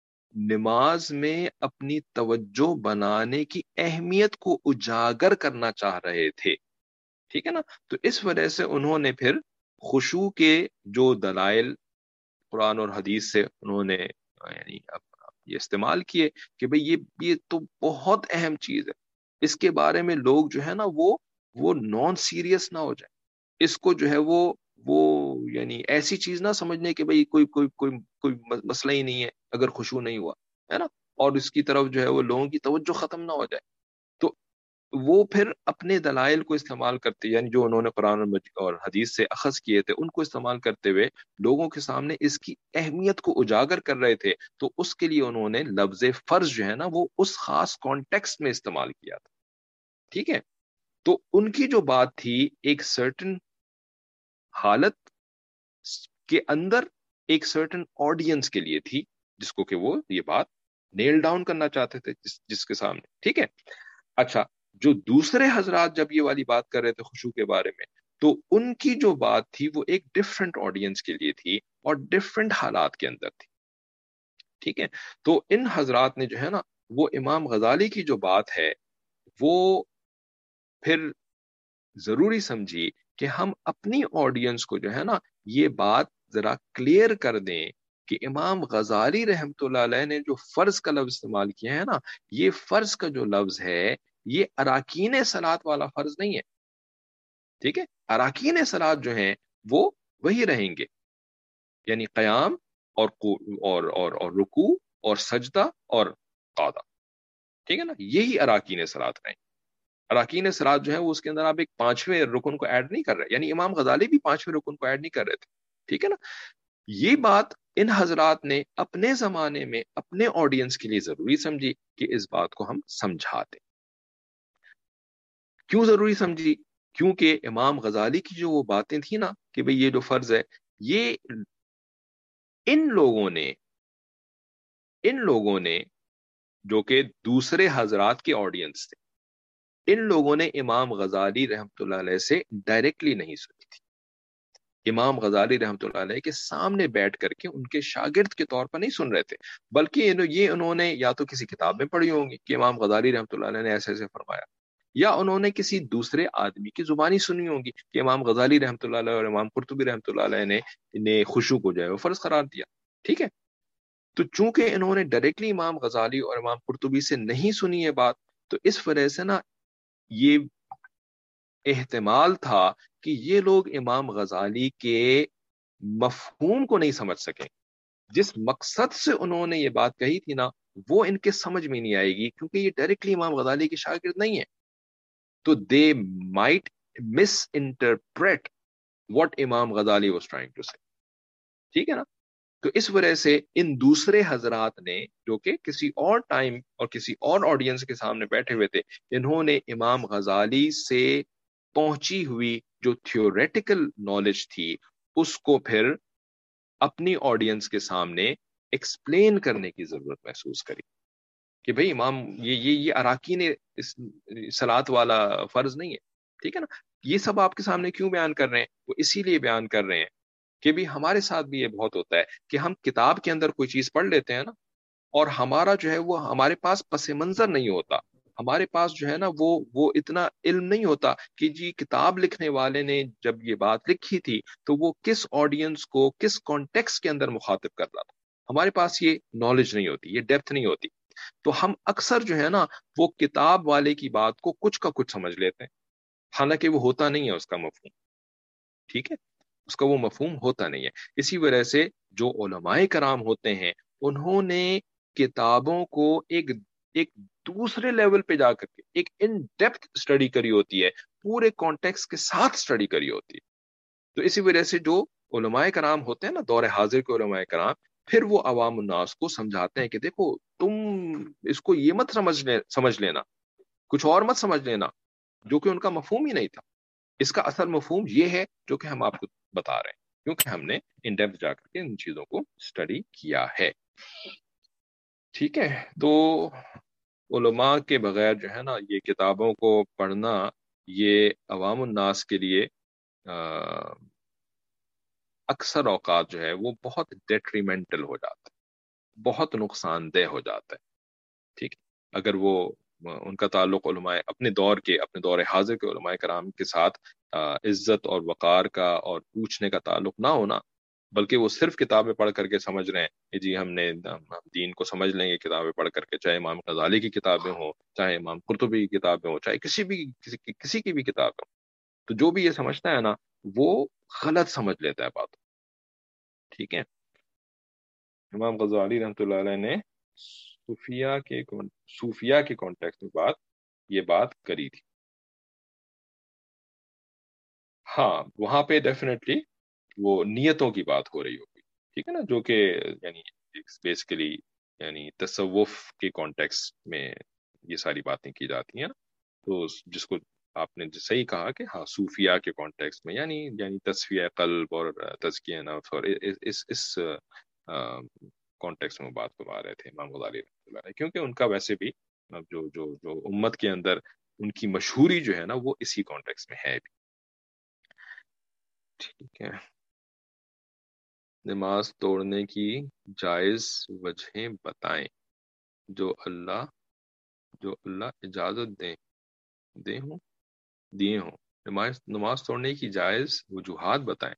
نماز میں اپنی توجہ بنانے کی اہمیت کو اجاگر کرنا چاہ رہے تھے، ٹھیک ہے نا؟ تو اس وجہ سے انہوں نے پھر خشوع کے جو دلائل قرآن اور حدیث سے انہوں نے یعنی اب یہ استعمال کیے کہ بھئی یہ تو بہت اہم چیز ہے، اس کے بارے میں لوگ جو ہے نا وہ نان سیریس نہ ہو جائے، اس کو جو ہے وہ یعنی ایسی چیز نہ سمجھنے کہ بھئی کوئی مسئلہ ہی نہیں ہے اگر خشوع نہیں ہوا، ہے نا؟ اور اس کی طرف جو ہے وہ لوگوں کی توجہ ختم نہ ہو جائے، تو وہ پھر اپنے دلائل کو استعمال کرتے، یعنی جو انہوں نے قرآن اور حدیث سے اخذ کیے تھے ان کو استعمال کرتے ہوئے لوگوں کے سامنے اس کی اہمیت کو اجاگر کر رہے تھے، تو اس کے لیے انہوں نے لفظ فرض جو ہے نا وہ اس خاص کانٹیکسٹ میں استعمال کیا تھا، ٹھیک ہے؟ تو ان کی جو بات تھی ایک سرٹن حالت کے اندر ایک سرٹن آڈینس کے لیے تھی، جس کو کہ وہ یہ بات نیل ڈاؤن کرنا چاہتے تھے جس کے سامنے، ٹھیک ہے؟ اچھا، جو دوسرے حضرات جب یہ والی بات کر رہے تھے خشوع کے بارے میں، تو ان کی جو بات تھی وہ ایک ڈفرنٹ آڈینس کے لیے تھی اور ڈفرنٹ حالات کے اندر تھی، ٹھیک ہے؟ تو ان حضرات نے جو ہے نا وہ امام غزالی کی جو بات ہے وہ پھر ضروری سمجھی کہ ہم اپنی آڈینس کو جو ہے نا یہ بات ذرا کلیئر کر دیں کہ امام غزالی رحمۃ اللہ علیہ نے جو فرض کا لفظ استعمال کیا ہے نا، یہ فرض کا جو لفظ ہے یہ اراکین صلاۃ والا فرض نہیں ہے، ٹھیک ہے؟ اراکین صلاۃ جو ہیں وہ وہی رہیں گے، یعنی قیام اور اور رکوع اور سجدہ اور قعدہ، ٹھیک ہے نا؟ یہی اراکین صلاۃ رہیں گے۔ اراکین صلاۃ جو ہے وہ اس کے اندر آپ ایک پانچویں رکن کو ایڈ نہیں کر رہے، یعنی امام غزالی بھی پانچویں رکن کو ایڈ نہیں کر رہے تھے، ٹھیک ہے نا؟ یہ بات ان حضرات نے اپنے زمانے میں اپنے آڈینس کے لیے ضروری سمجھی کہ اس بات کو ہم سمجھا دیں۔ کیوں ضروری سمجھی؟ کیونکہ امام غزالی کی جو وہ باتیں تھیں نا کہ بھئی یہ جو فرض ہے، یہ ان لوگوں نے جو کہ دوسرے حضرات کے آڈینس تھے، ان لوگوں نے امام غزالی رحمۃ اللہ علیہ سے ڈائریکٹلی نہیں سنی تھی، امام غزالی رحمۃ اللہ علیہ کے سامنے بیٹھ کر کے ان کے شاگرد کے طور پر نہیں سن رہے تھے، بلکہ یہ انہوں نے یا تو کسی کتاب میں پڑھی ہوں گی کہ امام غزالی رحمۃ اللہ علیہ نے ایسے ایسے فرمایا، یا انہوں نے کسی دوسرے آدمی کی زبانی سنی ہوگی کہ امام غزالی رحمۃ اللہ علیہ اور امام قرطبی رحمۃ اللہ علیہ نے خشوع کو جو ہے وہ فرض قرار دیا، ٹھیک ہے؟ تو چونکہ انہوں نے ڈائریکٹلی امام غزالی اور امام قرطبی سے نہیں سنی یہ بات، تو اس وجہ سے نا یہ احتمال تھا کہ یہ لوگ امام غزالی کے مفہوم کو نہیں سمجھ سکیں، جس مقصد سے انہوں نے یہ بات کہی تھی نا وہ ان کے سمجھ میں نہیں آئے گی، کیونکہ یہ ڈائریکٹلی امام غزالی کے شاگرد نہیں ہے، تو they might misinterpret what Imam Ghazali was trying to سے، ٹھیک ہے نا؟ تو اس وجہ سے ان دوسرے حضرات نے جو کہ کسی اور ٹائم اور کسی اور آڈینس کے سامنے بیٹھے ہوئے تھے، انہوں نے امام غزالی سے پہنچی ہوئی جو تھیوریٹیکل نالج تھی اس کو پھر اپنی آڈینس کے سامنے ایکسپلین کرنے کی ضرورت محسوس کری کہ بھئی امام یہ اراکین اس صلاۃ والا فرض نہیں ہے، ٹھیک ہے نا. یہ سب آپ کے سامنے کیوں بیان کر رہے ہیں؟ وہ اسی لیے بیان کر رہے ہیں کہ بھی ہمارے ساتھ بھی یہ بہت ہوتا ہے کہ ہم کتاب کے اندر کوئی چیز پڑھ لیتے ہیں نا، اور ہمارا جو ہے وہ ہمارے پاس پس منظر نہیں ہوتا، ہمارے پاس جو ہے نا وہ اتنا علم نہیں ہوتا کہ جی کتاب لکھنے والے نے جب یہ بات لکھی تھی تو وہ کس آڈینس کو کس کانٹیکس کے اندر مخاطب کر رہا تھا. ہمارے پاس یہ نالج نہیں ہوتی، یہ ڈیپتھ نہیں ہوتی. تو ہم اکثر جو ہے نا وہ کتاب والے کی بات کو کچھ کا کچھ سمجھ لیتے ہیں، حالانکہ وہ ہوتا نہیں ہے اس کا مفہوم. ٹھیک ہے، اس کا وہ مفہوم ہوتا نہیں ہے. اسی وجہ سے جو علماء کرام ہوتے ہیں انہوں نے کتابوں کو ایک دوسرے لیول پہ جا کر کے ایک ان ڈیپتھ اسٹڈی کری ہوتی ہے، پورے کانٹیکس کے ساتھ اسٹڈی کری ہوتی ہے. تو اسی وجہ سے جو علماء کرام ہوتے ہیں نا، دور حاضر کے علماء کرام، پھر وہ عوام الناس کو سمجھاتے ہیں کہ دیکھو تم اس کو یہ مت سمجھ لینا، کچھ اور مت سمجھ لینا، جو کہ ان کا مفہوم ہی نہیں تھا. اس کا اصل مفہوم یہ ہے جو کہ ہم آپ کو بتا رہے ہیں، کیونکہ ہم نے ان ڈیپتھ جا کر کے ان چیزوں کو اسٹڈی کیا ہے. ٹھیک ہے، تو علماء کے بغیر جو ہے نا یہ کتابوں کو پڑھنا یہ عوام الناس کے لیے اکثر اوقات جو ہے وہ بہت ڈیٹریمنٹل ہو جاتا ہے، بہت نقصان دہ ہو جاتا ہے. ٹھیک ہے، اگر وہ ان کا تعلق علماء اپنے دور حاضر کے علماء کرام کے ساتھ عزت اور وقار کا اور پوچھنے کا تعلق نہ ہونا، بلکہ وہ صرف کتابیں پڑھ کر کے سمجھ رہے ہیں کہ جی ہم دین کو سمجھ لیں گے کتابیں پڑھ کر کے، چاہے امام غزالی کی کتابیں ہوں، چاہے امام قرطبی کی کتابیں ہوں، چاہے کسی کی بھی کتاب ہو. تو جو بھی یہ سمجھتا ہے نا وہ غلط سمجھ لیتا ہے بات. ٹھیک ہے، امام غزالی رحمۃ اللہ علیہ نے صوفیہ کے کانٹیکس میں یہ بات کری تھی. ہاں وہاں پہ ڈیفینیٹلی وہ نیتوں کی بات ہو رہی ہوگی، ٹھیک ہے نا، جو کہ یعنی بیسیکلی یعنی تصوف کے کانٹیکس میں یہ ساری باتیں کی جاتی ہیں نا. تو جس کو آپ نے صحیح کہا کہ ہاں صوفیہ کے کانٹیکس میں یعنی تصفیہ قلب اور تزکیہ نفس اور اس کانٹیکس میں بات کروا رہے تھے امام غزالی رحمۃ اللہ علیہ، کیونکہ ان کا ویسے بھی جو امت کے اندر ان کی مشہوری جو ہے نا وہ اسی کانٹیکس میں ہے بھی. ٹھیک ہے، نماز توڑنے کی جائز وجہیں بتائیں جو اللہ اجازت دیے ہوں. نماز توڑنے کی جائز وجوہات بتائیں.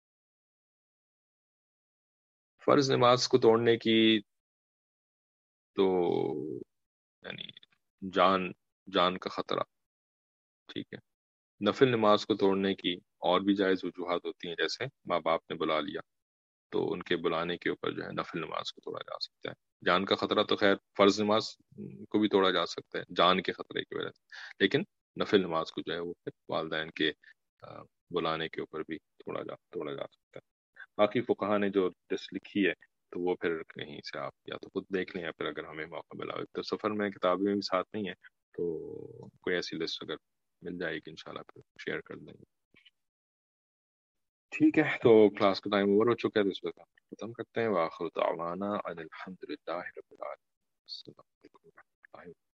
فرض نماز کو توڑنے کی تو یعنی جان کا خطرہ، ٹھیک ہے. نفل نماز کو توڑنے کی اور بھی جائز وجوہات ہوتی ہیں، جیسے ماں باپ نے بلا لیا تو ان کے بلانے کے اوپر جو ہے نفل نماز کو توڑا جا سکتا ہے. جان کا خطرہ تو خیر فرض نماز کو بھی توڑا جا سکتا ہے جان کے خطرے کی وجہ سے، لیکن نفل نماز کو جو ہے وہ پھر والدین کے بلانے کے اوپر بھی توڑا جا سکتا ہے. باقی فقہا نے جو لسٹ لکھی ہے تو وہ پھر کہیں سے آپ یا تو خود دیکھ لیں، یا پھر اگر ہمیں موقع ملا تو سفر میں کتابیں بھی ساتھ نہیں ہیں تو کوئی ایسی لسٹ اگر مل جائے گی انشاءاللہ پھر شیئر کر دیں گے. ٹھیک ہے، تو کلاس کا ٹائم اوور ہو چکا ہے تو اس وقت ختم کرتے ہیں. وآخر دعوانا ان الحمد للہ رب العالمین. السلام علیکم و رحمۃ اللہ.